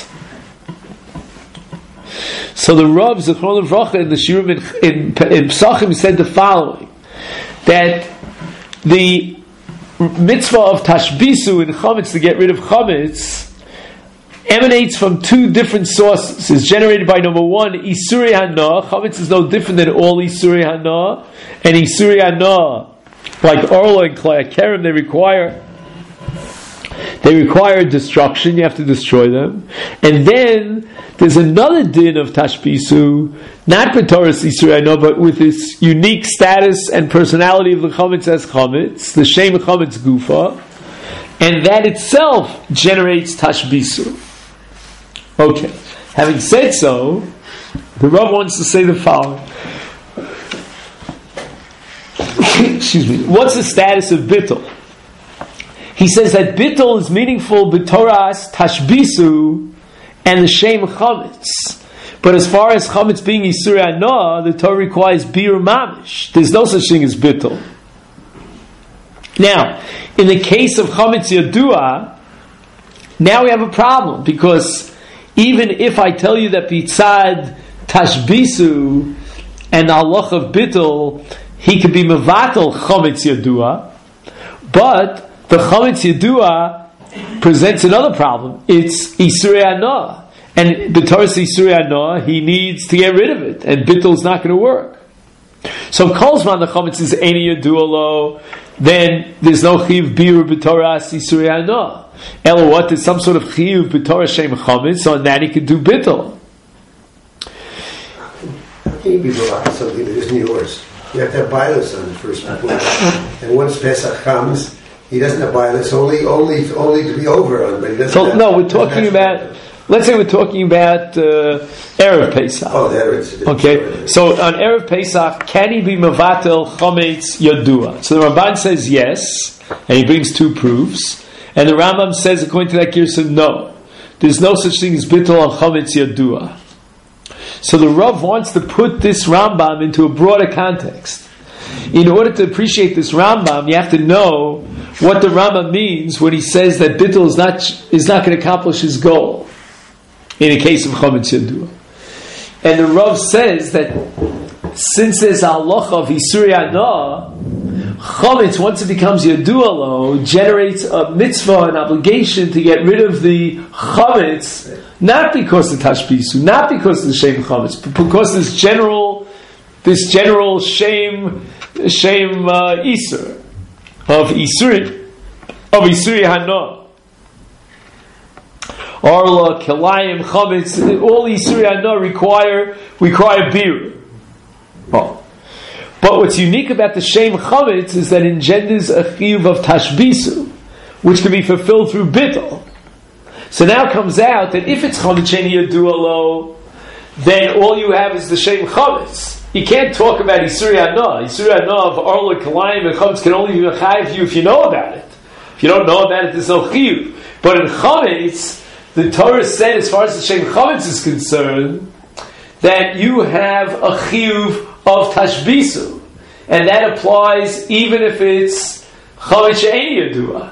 So the Rav Zechron Levracha in the Shirim in, in, in Pesachim said the following, that the mitzvah of tashbisu in chametz, to get rid of chametz, emanates from two different sources. It's generated by number one, Isurei Hana. Chametz is no different than all Isurei Hana, and Isurei Hana, like Orla and Kerem, they require they require destruction. You have to destroy them, and then there's another din of tashbisu, not b'toras Isurei Hana, but with this unique status and personality of the chametz as chametz, the shem chametz gufa, and that itself generates tashbisu. Okay, having said so, The Rav wants to say the following. Excuse me. What's the status of bittul? He says that bittul is meaningful b'toras tashbisu and the shem chametz. But as far as chametz being isurei hana, the Torah requires bir mamish. There's no such thing as bittul. Now, in the case of chametz yadua, now we have a problem, because even if I tell you that bitzad tashbisu and halacha of bittul, he could be mevatel chametz yadua, but the chametz yadua presents another problem. It's isurei hana, and b'toras isurei hana, he needs to get rid of it, and bittul is not going to work. So kol zman the chametz is eni yadua lo, then there's no chiyuv biur b'toras isurei hana. Elo what? There's some sort of chiyuv b'toras shem chametz, so on that he could do bittul. How can you be mevatel something that isn't yours? You have to have bilas on the first one, and once Pesach comes, he doesn't have bilas, only only only to be over on, but he doesn't. So have, no, we're talking about. Let's say we're talking about uh, Erev Pesach. Oh, there it's okay. So on Erev Pesach, can he be mevatel chametz yadua? So the Ramban says yes, and he brings two proofs, and the Rambam says according to that girsa, no, there's no such thing as bittul on chametz yadua. So the Rav wants to put this Rambam into a broader context. In order to appreciate this Rambam, you have to know what the Rambam means when he says that bittul is not is not going to accomplish his goal in the case of chametz yadua. And the Rav says that since there's a halacha of isurei hana, chametz, once it becomes yadua lo, generates a mitzvah, an obligation to get rid of the chametz, not because of tashbisu, not because of the shem chametz, but because this general, this general shame, shame uh, isur of isurei, of isurei hana. Arla, Kelayim, Chametz, all isurei hana require require bir. Oh. But what's unique about the Shem Chametz is that it engenders a chiyuv of tashbisu, which can be fulfilled through bittul. So now it comes out that if it's Chametz sheni yadua lo, then all you have is the Shem Chametz. You can't talk about isurei hana. Isurei hana of Arla, Kelayim, and Chametz can only be mechayev you if you know about it. If you don't know about it, there's no chiyuv. But in Chametz, the Torah said, as far as the Shem Chametz is concerned, that you have a chiyuv of tashbisu, and that applies even if it's chametz she'eni yadua.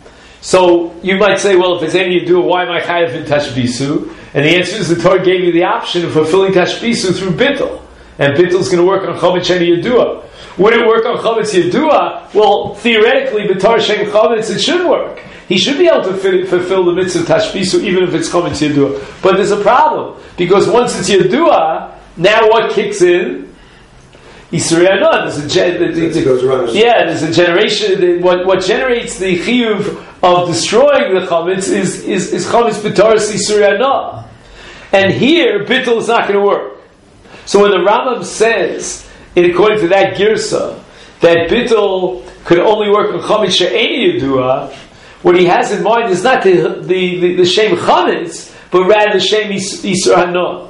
So you might say, well, if it's eni yadua, why am I chayav in tashbisu? And the answer is the Torah gave you the option of fulfilling tashbisu through bittul, and bittul is going to work on chametz she'eni yadua. Would it work on chametz yadua? Well, theoretically, b'tar shem chametz, it should work. He should be able to fit, fulfill the mitzvah of tashbisu even if it's chametz yadua. But there's a problem, because once it's yadua, now what kicks in? Isurei hana. There's a gen- the, the, the, yeah, there's a generation. The, what what generates the chiyuv of destroying the chametz is is, is chametz b'toras isurei hana. And here, bittul is not going to work. So when the Rambam says, according to that girsa, that bittul could only work on chametz she'eni yadua, what he has in mind is not the the, the, the shem chametz, but rather the shem isurei hana.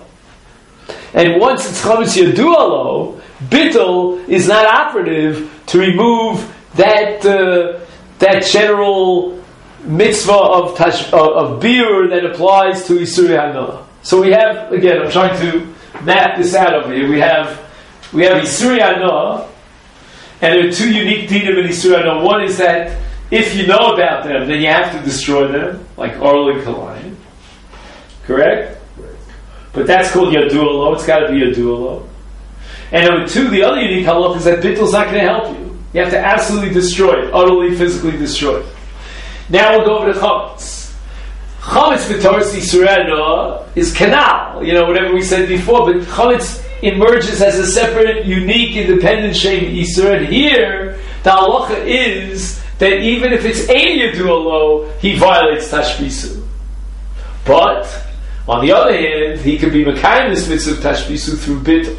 And once it's chametz yadua lo, bittul is not operative to remove that uh, that general mitzvah of tash, of, of bir that applies to isurei hana. So we have, again, I'm trying to map this out over here. We have we have isurei hana, and there are two unique dinim in isurei hana. One is that if you know about them, then you have to destroy them, like Arla and Kelayim. Correct? But that's called yadua lo. It's got to be yadua lo. And number two, the other unique halach is that bittul is not going to help you. You have to absolutely destroy it, utterly, physically destroy it. Now we'll go over to chametz. Chametz b'toras isurei hana is canal, you know, whatever we said before. But chametz emerges as a separate, unique, independent shem isur. And here, the halacha is that even if it's eni yadua lo, he violates tashbisu. But on the other hand, he can be mekayim this mitzvah of tashbisu through bittul.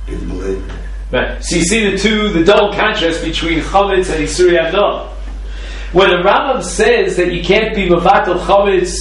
Right. So you see the two, the double contrast between chametz and isurei hana. When the Rambam says that you can't be mevatel chametz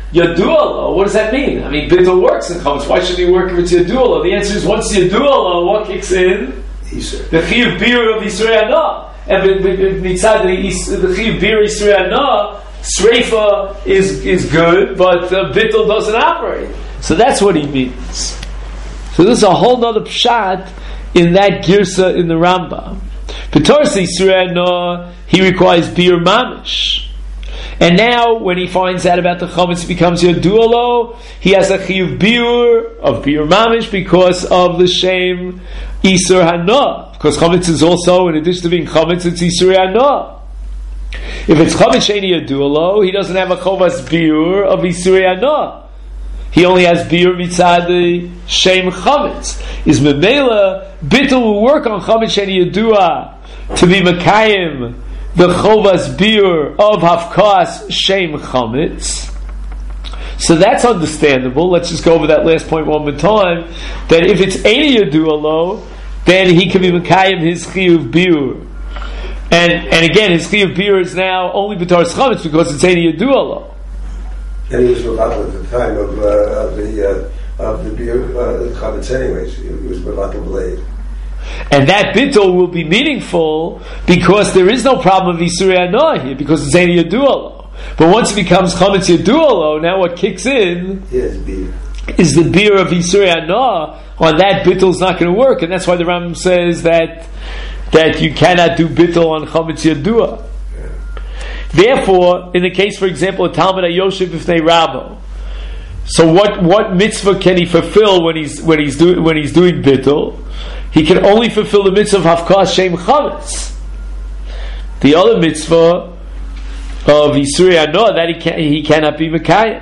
Yadualo. What does that mean? I mean, bittul works in chametz. Why should he work if it's Yadualo? The answer is once Yadualo, what kicks in? Isur. The chiyuv bir of Yisrei Hana. And mitzad the chiyuv bir Yisrei Hana, sreifa is is good, but uh, bittul doesn't operate. So that's what he means. So this is a whole other pshat in that girsa in the Rambam. B'toras Yisrei Hana, he requires bir mamish. And now, when he finds out about the chametz, it becomes yadualo. He has a chiyuv biur of biur mamish because of the shame isur hana. Because chametz is also, in addition to being chametz, it's isur hana. If it's chametz sheni yadualo, he doesn't have a chovas biur of isur hana. He only has biur mitzad the shame chametz. Is memela bittul will work on chametz sheni yadua to be mekayim the chovas biur of hafkas shem chametz. So that's understandable. Let's just go over that last point one more time. That if it's any yadualo, then he can be mekayim his chiyuv biur. And and again, his chiyuv biur is now only b'taras chametz because it's any yadualo. And he was mevatel at the time of, uh, of the uh, of the biur uh, chametz anyways. He was mevatel blade. And that bittul will be meaningful because there is no problem of Yisrei Hana here because it's any yadualo. But once it becomes chametz yadualo, now what kicks in yes, beer. is the beer of Yisrei Hana. On that bittul is not going to work, and that's why the Rambam says that that you cannot do bittul on chametz yadua. Yeah. Therefore, in the case, for example, of Talmud HaYoshev B'fnei Rabbo, so what what mitzvah can he fulfill when he's when he's doing when he's doing bittul? He can only fulfill the mitzvah of Hafkas Shem Chametz. The other mitzvah of Yisrei Hana, that he, can, he cannot be Mekayim.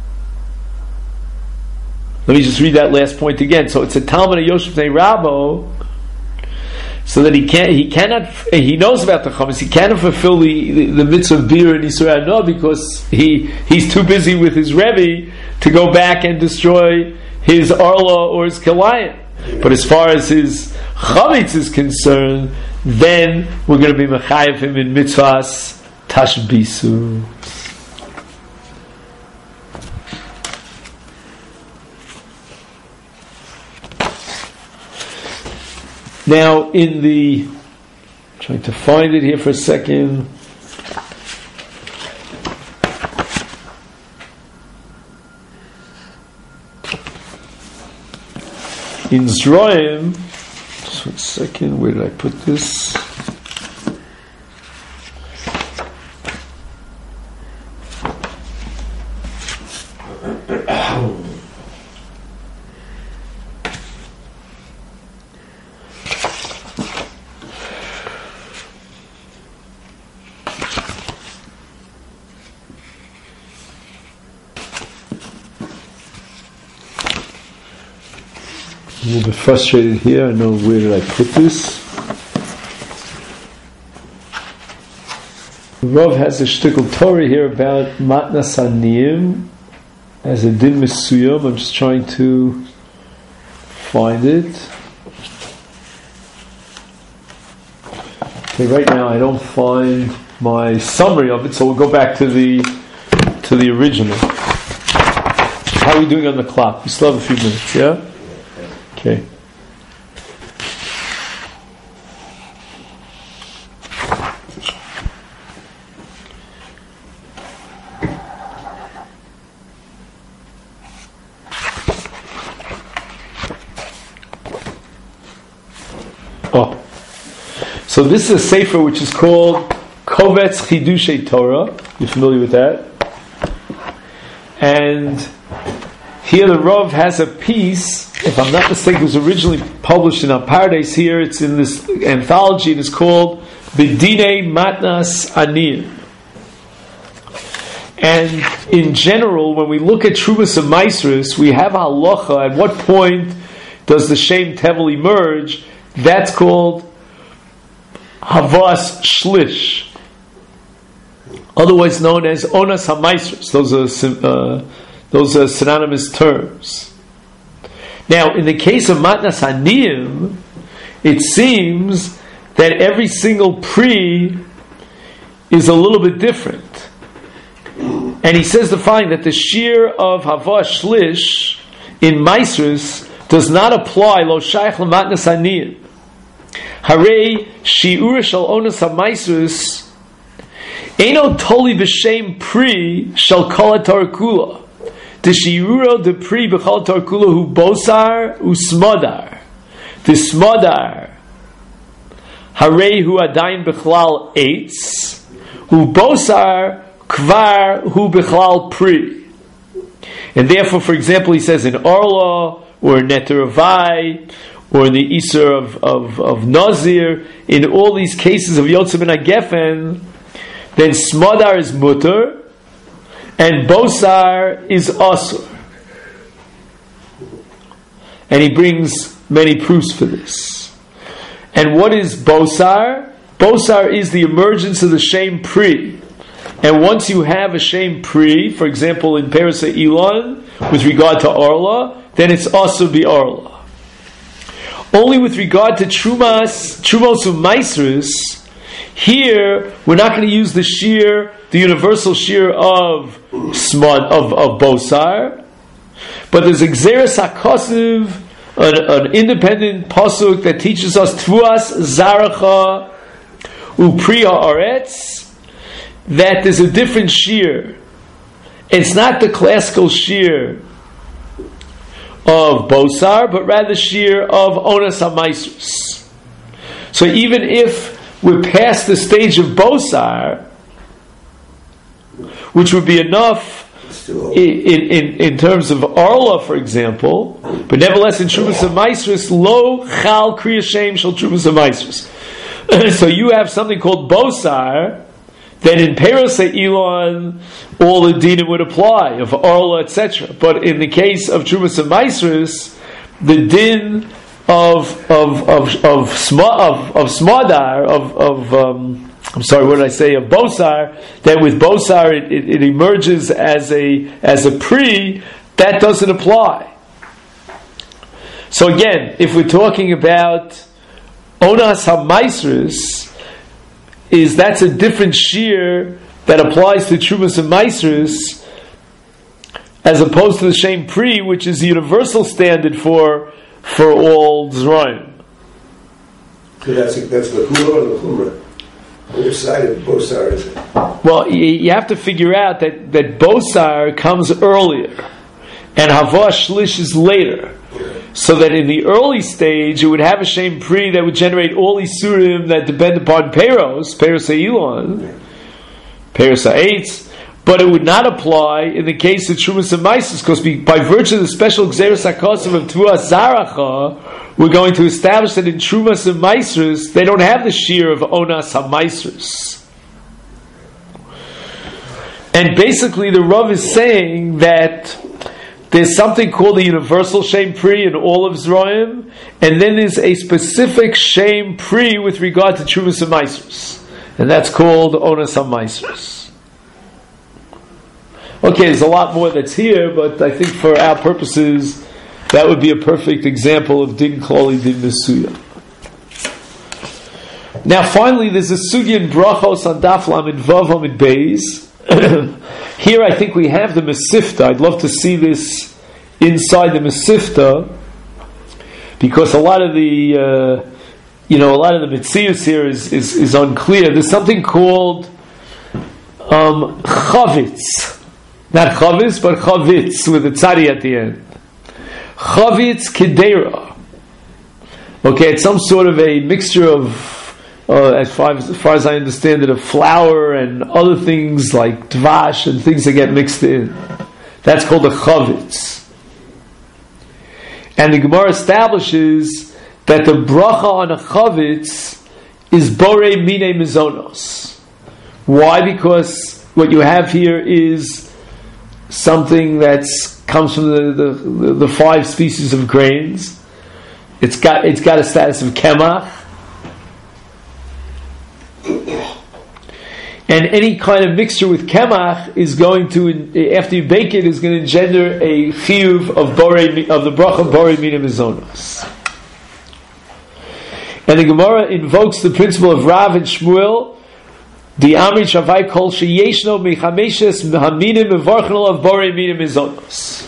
Let me just read that last point again. So it's a Talmud HaYoshev B'nei Rabbo, so that he can he cannot he knows about the Chametz. He cannot fulfill the, the, the mitzvah of Bir and Yisrei Hana because he he's too busy with his Rebbe to go back and destroy his Arla or his Kalayim. But as far as his chametz is concerned, then we're going to be mechayev him in mitzvahs tashbisu. Now, in the trying to find it here for a second. In Zroim, just one second, where did I put this? I'm a little bit frustrated here. I know where did I put this. The Rav has a shtickle Torah here about matnas aniyim as a din mesuyam. I'm just trying to find it. Okay, right now I don't find my summary of it, so we'll go back to the to the original. How are we doing on the clock? We still have a few minutes, yeah? Okay. Oh. So this is a sefer which is called Kovetz Chidushei Torah. You're familiar with that? And here the Rav has a piece, if I'm not mistaken, it was originally published in Paradise. Here it's in this anthology, and it's called B'dinei Matnas Aniyim. And in general, when we look at Trumas and Maisrus, we have a halacha. At what point does the Shem Tevel emerge? That's called Havas Shlish, otherwise known as Onas HaMaisrus. Those are uh, those are synonymous terms. Now, in the case of Matnas Aniyim, it seems that every single pri is a little bit different. And he says the following, that the shear of Hava Shlish in Maisrus does not apply lo shaykh l'matnas aniyim. Harei shiur shel onas ha-Maisrus eino toli b'shem pri shel kol haTorah kula. The shiuro de pri b'chol haTorah kula hu bosar usmodar. The smodar harei hu adayin b'chlal eitz hu bosar kvar hu b'chlal pri. And therefore, for example, he says in Orla or Neter Avai or in the Isur of, of, of Nazir, in all these cases of Yotze ben HaGefen, then Smodar is mutter and Bosar is asur. And he brings many proofs for this. And what is Bosar? Bosar is the emergence of the Shem Pri. And once you have a Shem Pri, for example in Peres Elon, with regard to Orla, then it's also be Orla. Only with regard to Trumas, Trumos U'Maisrus, here we're not going to use the shear, the universal shear of Smod, of, of Bosar, but there's a Gzeres HaKosiv, an, an independent pasuk that teaches us Tvuas Zaracha U'Pri Ha'aretz, that there's a different shear. It's not the classical shear of Bosar, but rather shear of Onas HaMaisrus. So even if we're past the stage of Bosar, which would be enough in, in, in terms of Arla, for example, but nevertheless in Trumas HaMaisrus, Lo Chal Kriya Shem Shel Trumas HaMaisrus. So you have something called Bosar, then in Peres Elon, all the dinim would apply of Orla, et cetera. But in the case of Trumas HaMaisrus, the din of of of of sma, of, of Smadar of of um, I'm sorry, what did I say of Bosar? That with Bosar it, it, it emerges as a as a pri. That doesn't apply. So again, if we're talking about Onas HaMaisrus, is that's a different shear that applies to Trumas and Maisrus as opposed to the Shem Pri, which is the universal standard for for all Zrayim. So that's that's the Kula and the Chumrah. On which side of Bosar is it? Well, you, you have to figure out that, that Bosar comes earlier and Hava Shlish is later. So that in the early stage, it would have a Shem Pri that would generate all Isurim that depend upon Peros, Peros Ha'ilon, Peros Ha'etz, but it would not apply in the case of Trumas and Maisrus, because by virtue of the special Gzeres HaKosiv of Tvuas Zaracha, we're going to establish that in Trumas and Maisrus, they don't have the shear of Onas HaMaisrus. And basically the Rav is saying that there's something called the universal Shem Pri in all of Zrayim, and then there's a specific Shem Pri with regard to Trumas and Maisrus, and that's called Onas HaMaisrus. Okay, there's a lot more that's here, but I think for our purposes, that would be a perfect example of Din Klali Din Nesuya. Now, finally, there's a Sugya in Brachos on Daf Lamed Vav Amid Beis. Here I think we have the Mesifta. I'd love to see this inside the Mesifta, because a lot of the uh, you know a lot of the Metzius here is, is, is unclear. There's something called um, Chavitz, not Chavitz, but Chavitz with a tzadi at the end. Chavitz Kedera. Okay, it's some sort of a mixture of Uh, as, far as, as far as I understand it, of flour and other things like dvash and things that get mixed in. That's called a chavitz. And the Gemara establishes that the bracha on a chavitz is borei mine mizonos. Why? Because what you have here is something that comes from the, the, the five species of grains. It's got it's got a status of kemach. And any kind of mixture with kemach is going to, after you bake it, is going to engender a chiyuv of borei, of the bracha borei mina mizonos. And the Gemara invokes the principle of Rav and Shmuel The Amri Shavai Kol Sheyeshno Mechameshes Haminim Mevorchen of Borei Minim Mizonos.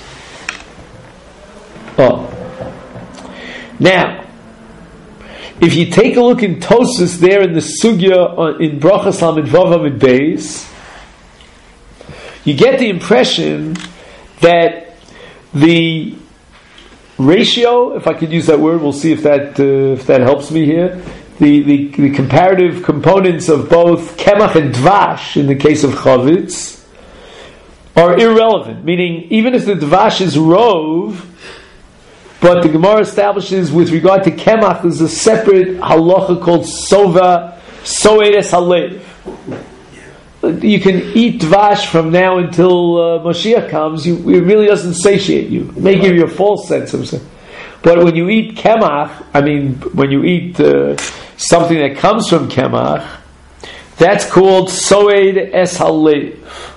Oh. Now, if you take a look in Tosfos there in the Sugya in Brachas Lamed Vav Amid Beis, you get the impression that the ratio, if I could use that word, we'll see if that uh, if that helps me here. The, the the comparative components of both kemach and dvash in the case of chavetz are irrelevant. Meaning, even if the dvash is rov, but the Gemara establishes with regard to kemach, there's a separate halacha called sova soedes halev. You can eat dvash from now until uh, Mashiach comes. You, it really doesn't satiate you. It may give you a false sense of sense. But when you eat kemach, I mean, when you eat uh, something that comes from kemach, that's called soed es halev.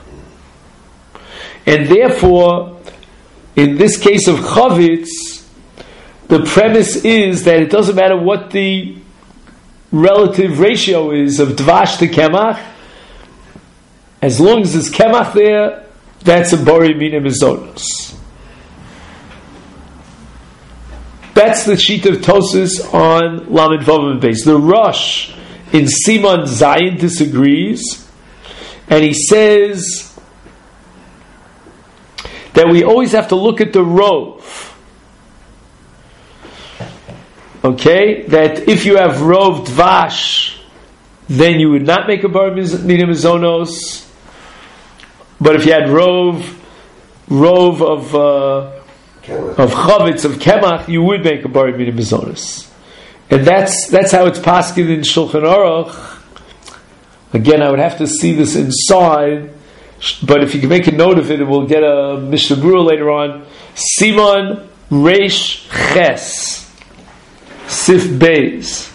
And therefore, in this case of chavetz, the premise is that it doesn't matter what the relative ratio is of dvash to kemach. As long as there's kemach there, that's a borei minim mizonos. That's the sheet of Tosfos on Lamed Vav Amid Beis. The Rosh in Siman Zayin disagrees, and he says that we always have to look at the rov. Okay, that if you have rov dvash, then you would not make a bar minim mizonos. But if you had rov, rov of uh, of chavetz of kemach, you would make a bar minim mizonos, and that's that's how it's paskin in Shulchan Aruch. Again, I would have to see this inside, but if you can make a note of it, we'll get a Mishnah Berurah later on. Siman Reish Ches Sif Beis.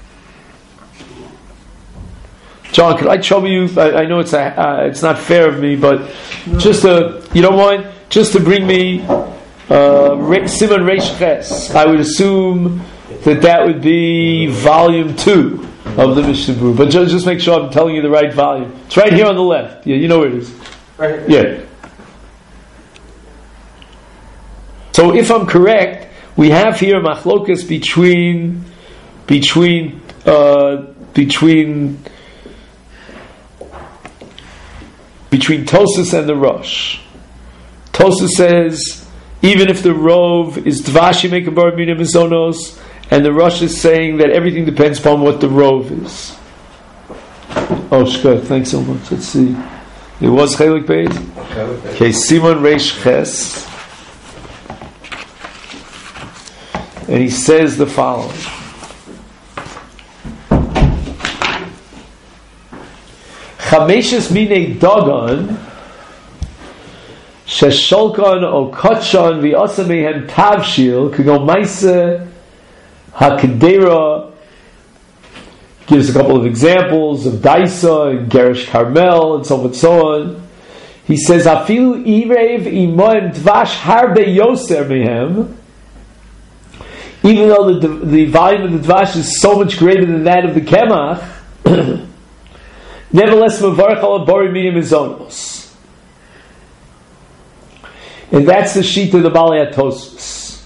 John, could I trouble you? I, I know it's a, uh, it's not fair of me, but no. just to, you don't mind, just to bring me uh, Siman Reish Ches. I would assume that that would be volume two of the Mishnah Berurah. But just, just make sure I'm telling you the right volume. It's right here on the left. Yeah, you know where it is. Right here. Yeah. So if I'm correct, we have here machlokas between between uh, between. Between Tosfos and the Rosh. Tosfos says, even if the rov is dvash, you make a bar minim mizonos, and the Rosh is saying that everything depends upon what the rov is. Oh, shkar, thanks so much. Let's see. It was Chelik Beis? Okay, Siman Reish Ches. And he says the following. Chameshes minei dagan shesholkan o kotchan v'asa mehen tavshil k'go maise hakdera. Gives a couple of examples of daisa and gerish carmel and so on and so on. He says afilu irev imoim dvash harbe yoser mehem. Even though the, the volume of the dvash is so much greater than that of the kemach, nevertheless, mevarach al borei minim mizonos, and that's the sheet of the Balei Tosfos.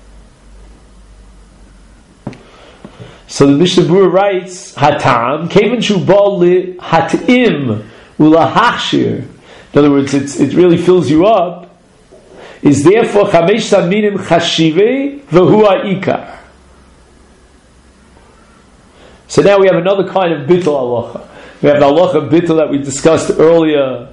So the Mishnah Berurah writes, "Hatam kevan shu ba li hatim ulahachshir." In other words, it's, it really fills you up. Is therefore chamesh saminim chashive v'hu ha'ikar. So now we have another kind of bittul halacha. We have the halacha bittul that we discussed earlier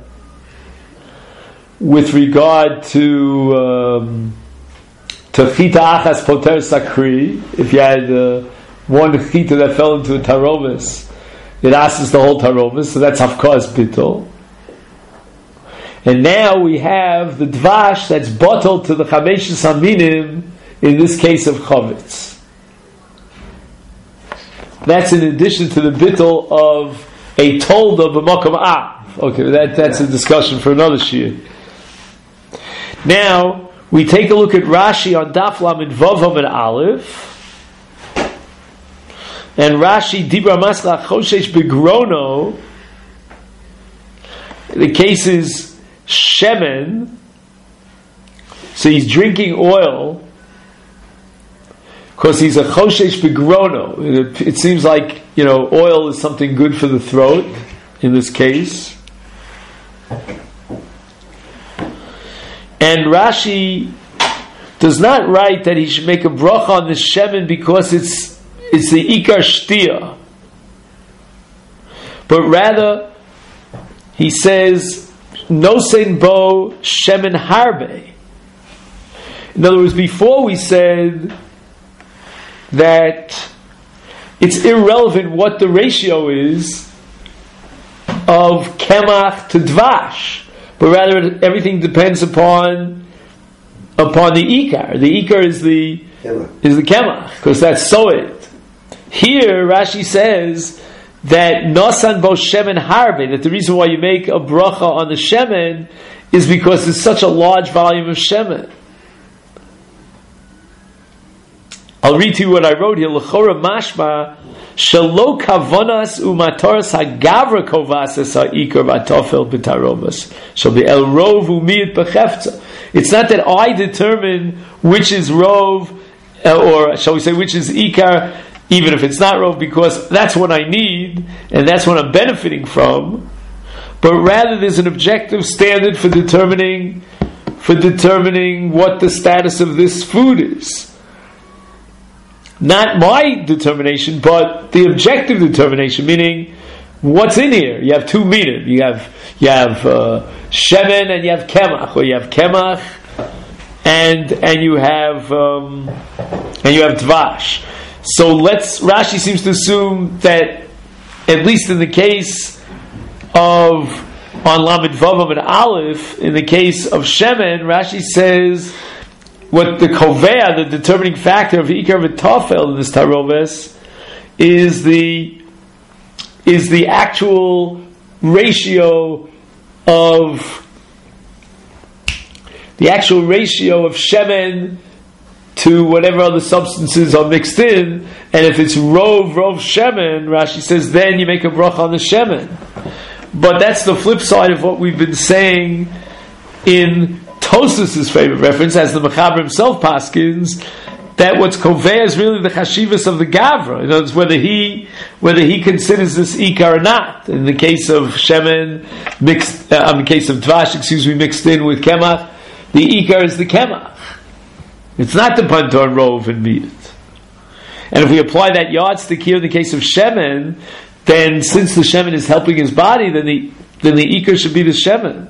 with regard to um, to chita achas poter sakri. If you had uh, one chita that fell into a taromis, it asks the whole taromis, so that's hafkas bittul. And now we have the dvash that's bottled to the chameshes haminim, in this case of chavetz. That's in addition to the bittul of a tolda b'makom av. Okay, that, that's a discussion for another shiur. Now, we take a look at Rashi on Daf Lamed Vav Amid Aleph. And Rashi, Dibra Masla Choshesh Begrono, the case is shemen, so he's drinking oil because he's a choshesh begrono. It, it seems like, you know, oil is something good for the throat in this case. And Rashi does not write that he should make a bracha on the shemen because it's it's the ikar shtia, but rather he says nosein bo shemen harbe. In other words, before we said that it's irrelevant what the ratio is of kemach to dvash, but rather everything depends upon upon the ikar. The ikar is the kemach. is the kemach, because that's soed. Here Rashi says that nosan bo shemen harbe, that the reason why you make a bracha on the shemen is because there's such a large volume of shemen. I'll read to you what I wrote here. L'chora mashma shelo kavonas umatoras hagavra kovasas ha'ikar v'atofel b'tarobas shall be el rov umiyat b'chefza. It's not that I determine which is rov, uh, or shall we say which is ikar, even if it's not rov, because that's what I need and that's what I'm benefiting from. But rather, there's an objective standard for determining for determining what the status of this food is. Not my determination, but the objective determination, meaning what's in here. You have two minim. You have you have uh, shemen and you have kemach, or you have kemach and and you have um, and you have dvash. So let's. Rashi seems to assume that, at least in the case of on Lamed Vavam and Aleph, in the case of shemen, Rashi says, what the kovea, the determining factor of ikar v'tafel in this taroves, is the is the actual ratio of the actual ratio of shemen to whatever other substances are mixed in, and if it's rov rov shemen, Rashi says, then you make a bracha on the shemen. But that's the flip side of what we've been saying in Tosfos' favorite reference, as the Mechaber himself paskins, that what's koveh is really the chashivas of the gavra. In other words, whether he whether he considers this ikar or not. In the case of shemen mixed, uh, in the case of dvash, excuse me, mixed in with kemach, the ikar is the kemach. It's not dependent on rov and meat. And if we apply that yardstick here in the case of shemen, then since the shemen is helping his body, then the then the ikar should be the shemen.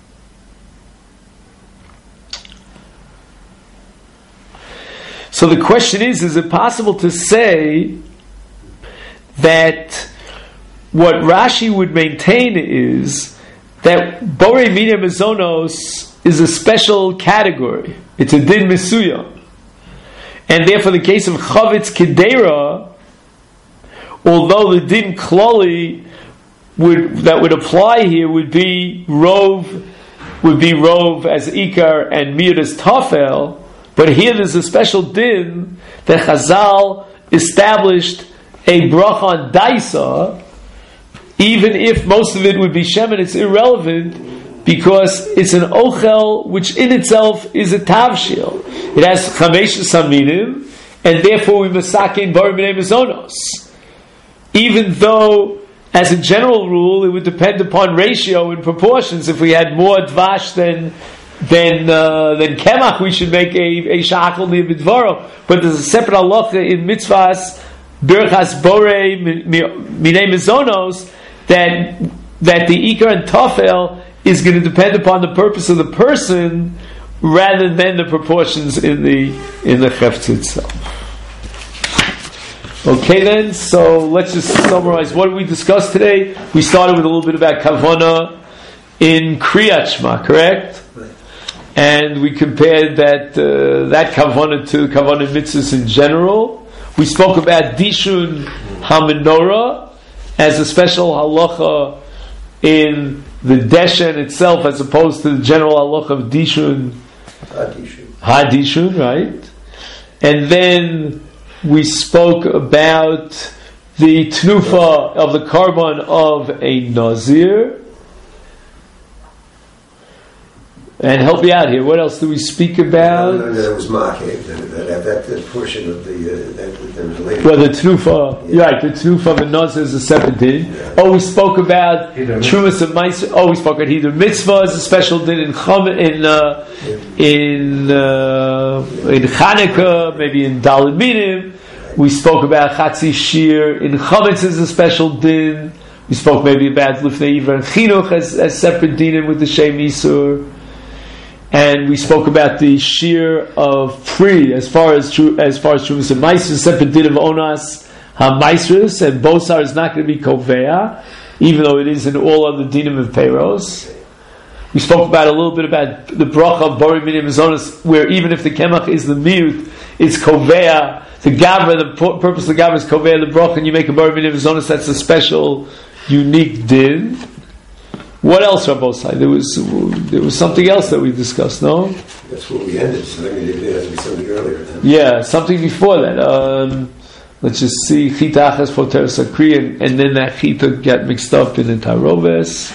So the question is, is it possible to say that what Rashi would maintain is that Borei Minya Mezonos is a special category. It's a din Mesuyah. And therefore the case of Chavitz Kedera, although the din Kloli would, that would apply here would be Rov, would be Rov as Ikar and Mir as Tafel, but here there's a special din that Chazal established a bracha on daisa, even if most of it would be shemen. It's irrelevant because it's an ochel which in itself is a tavshil. It has chamesh saminim, and therefore we masakin bar minei mezonos. Even though, as a general rule, it would depend upon ratio and proportions. If we had more dvash than then uh, then kemach, we should make a a shachal bidvaro. But there's a separate halacha in mitzvahs birchas borei minei mezonos that that the ikar and tafel is going to depend upon the purpose of the person rather than the proportions in the in the chefetz itself. Okay, then. So let's just summarize what we discussed today. We started with a little bit about kavana in Kriyat Shema, correct? And we compared that uh, that kavanah to kavanah mitzvahs in general. We spoke about Dishun HaMenorah as a special halacha in the Deshen itself, as opposed to the general halacha of Dishun Hadishun. Hadishun, right? And then we spoke about the tnufa of the carbon of a nazir. And help me out here. What else do we speak about? No, no, no, that was Makeh. That, that, that, that portion of the uh, that, that there was later. Well, the Trufa, yeah. Right? The Trufa of Nozah is a separate din. Yeah. Oh, we spoke about Trumas of Meiser. Oh, we spoke about Hidur Mitzvah as a special din in Chum, in uh, yeah. in uh, in Chanukah, maybe in Daled Minim. We spoke about Chatzi Shir in Chametz as a special din. We spoke maybe about Lifnei Iver and Chinuch as, as separate dinim with the Shem Isur. And we spoke about the Shir of Pri as far as true as far as Trumas and Meiser, separate din of Onas HaMeisrus, and Bosar is not going to be Kovea, even though it is in all other dinim of Peiros. We spoke about a little bit about the bracha of Bori Minim Zonas, where even if the Kemach is the miut, it's Kovea. The Gavra, the purpose of the Gavra is Kovea the bracha, and you make a Bori Minim Zonas, that's a special, unique din. What else, Rabbosai? There was there was something else that we discussed, no? That's what we ended. So there has to be something earlier then. Yeah, something before that. Um, let's just see. Chita achas poter sakri, and, and then that chita got mixed up in the taroves.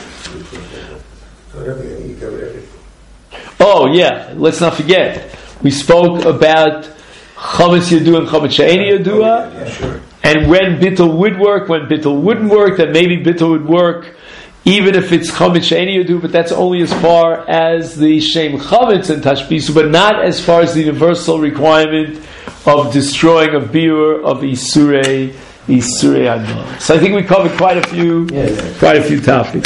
Oh yeah, let's not forget. We spoke about chametz yadu and chametz she'eni yadua, yeah, sure. And when bittul would work, when bittul wouldn't work, that maybe bittul would work. Even if it's chametz she'eni yadu, but that's only as far as the shem chametz and tashbisu, but not as far as the universal requirement of destroying a biur of isurei isurei adon. So I think we covered quite a few, yeah, yeah. quite a few topics.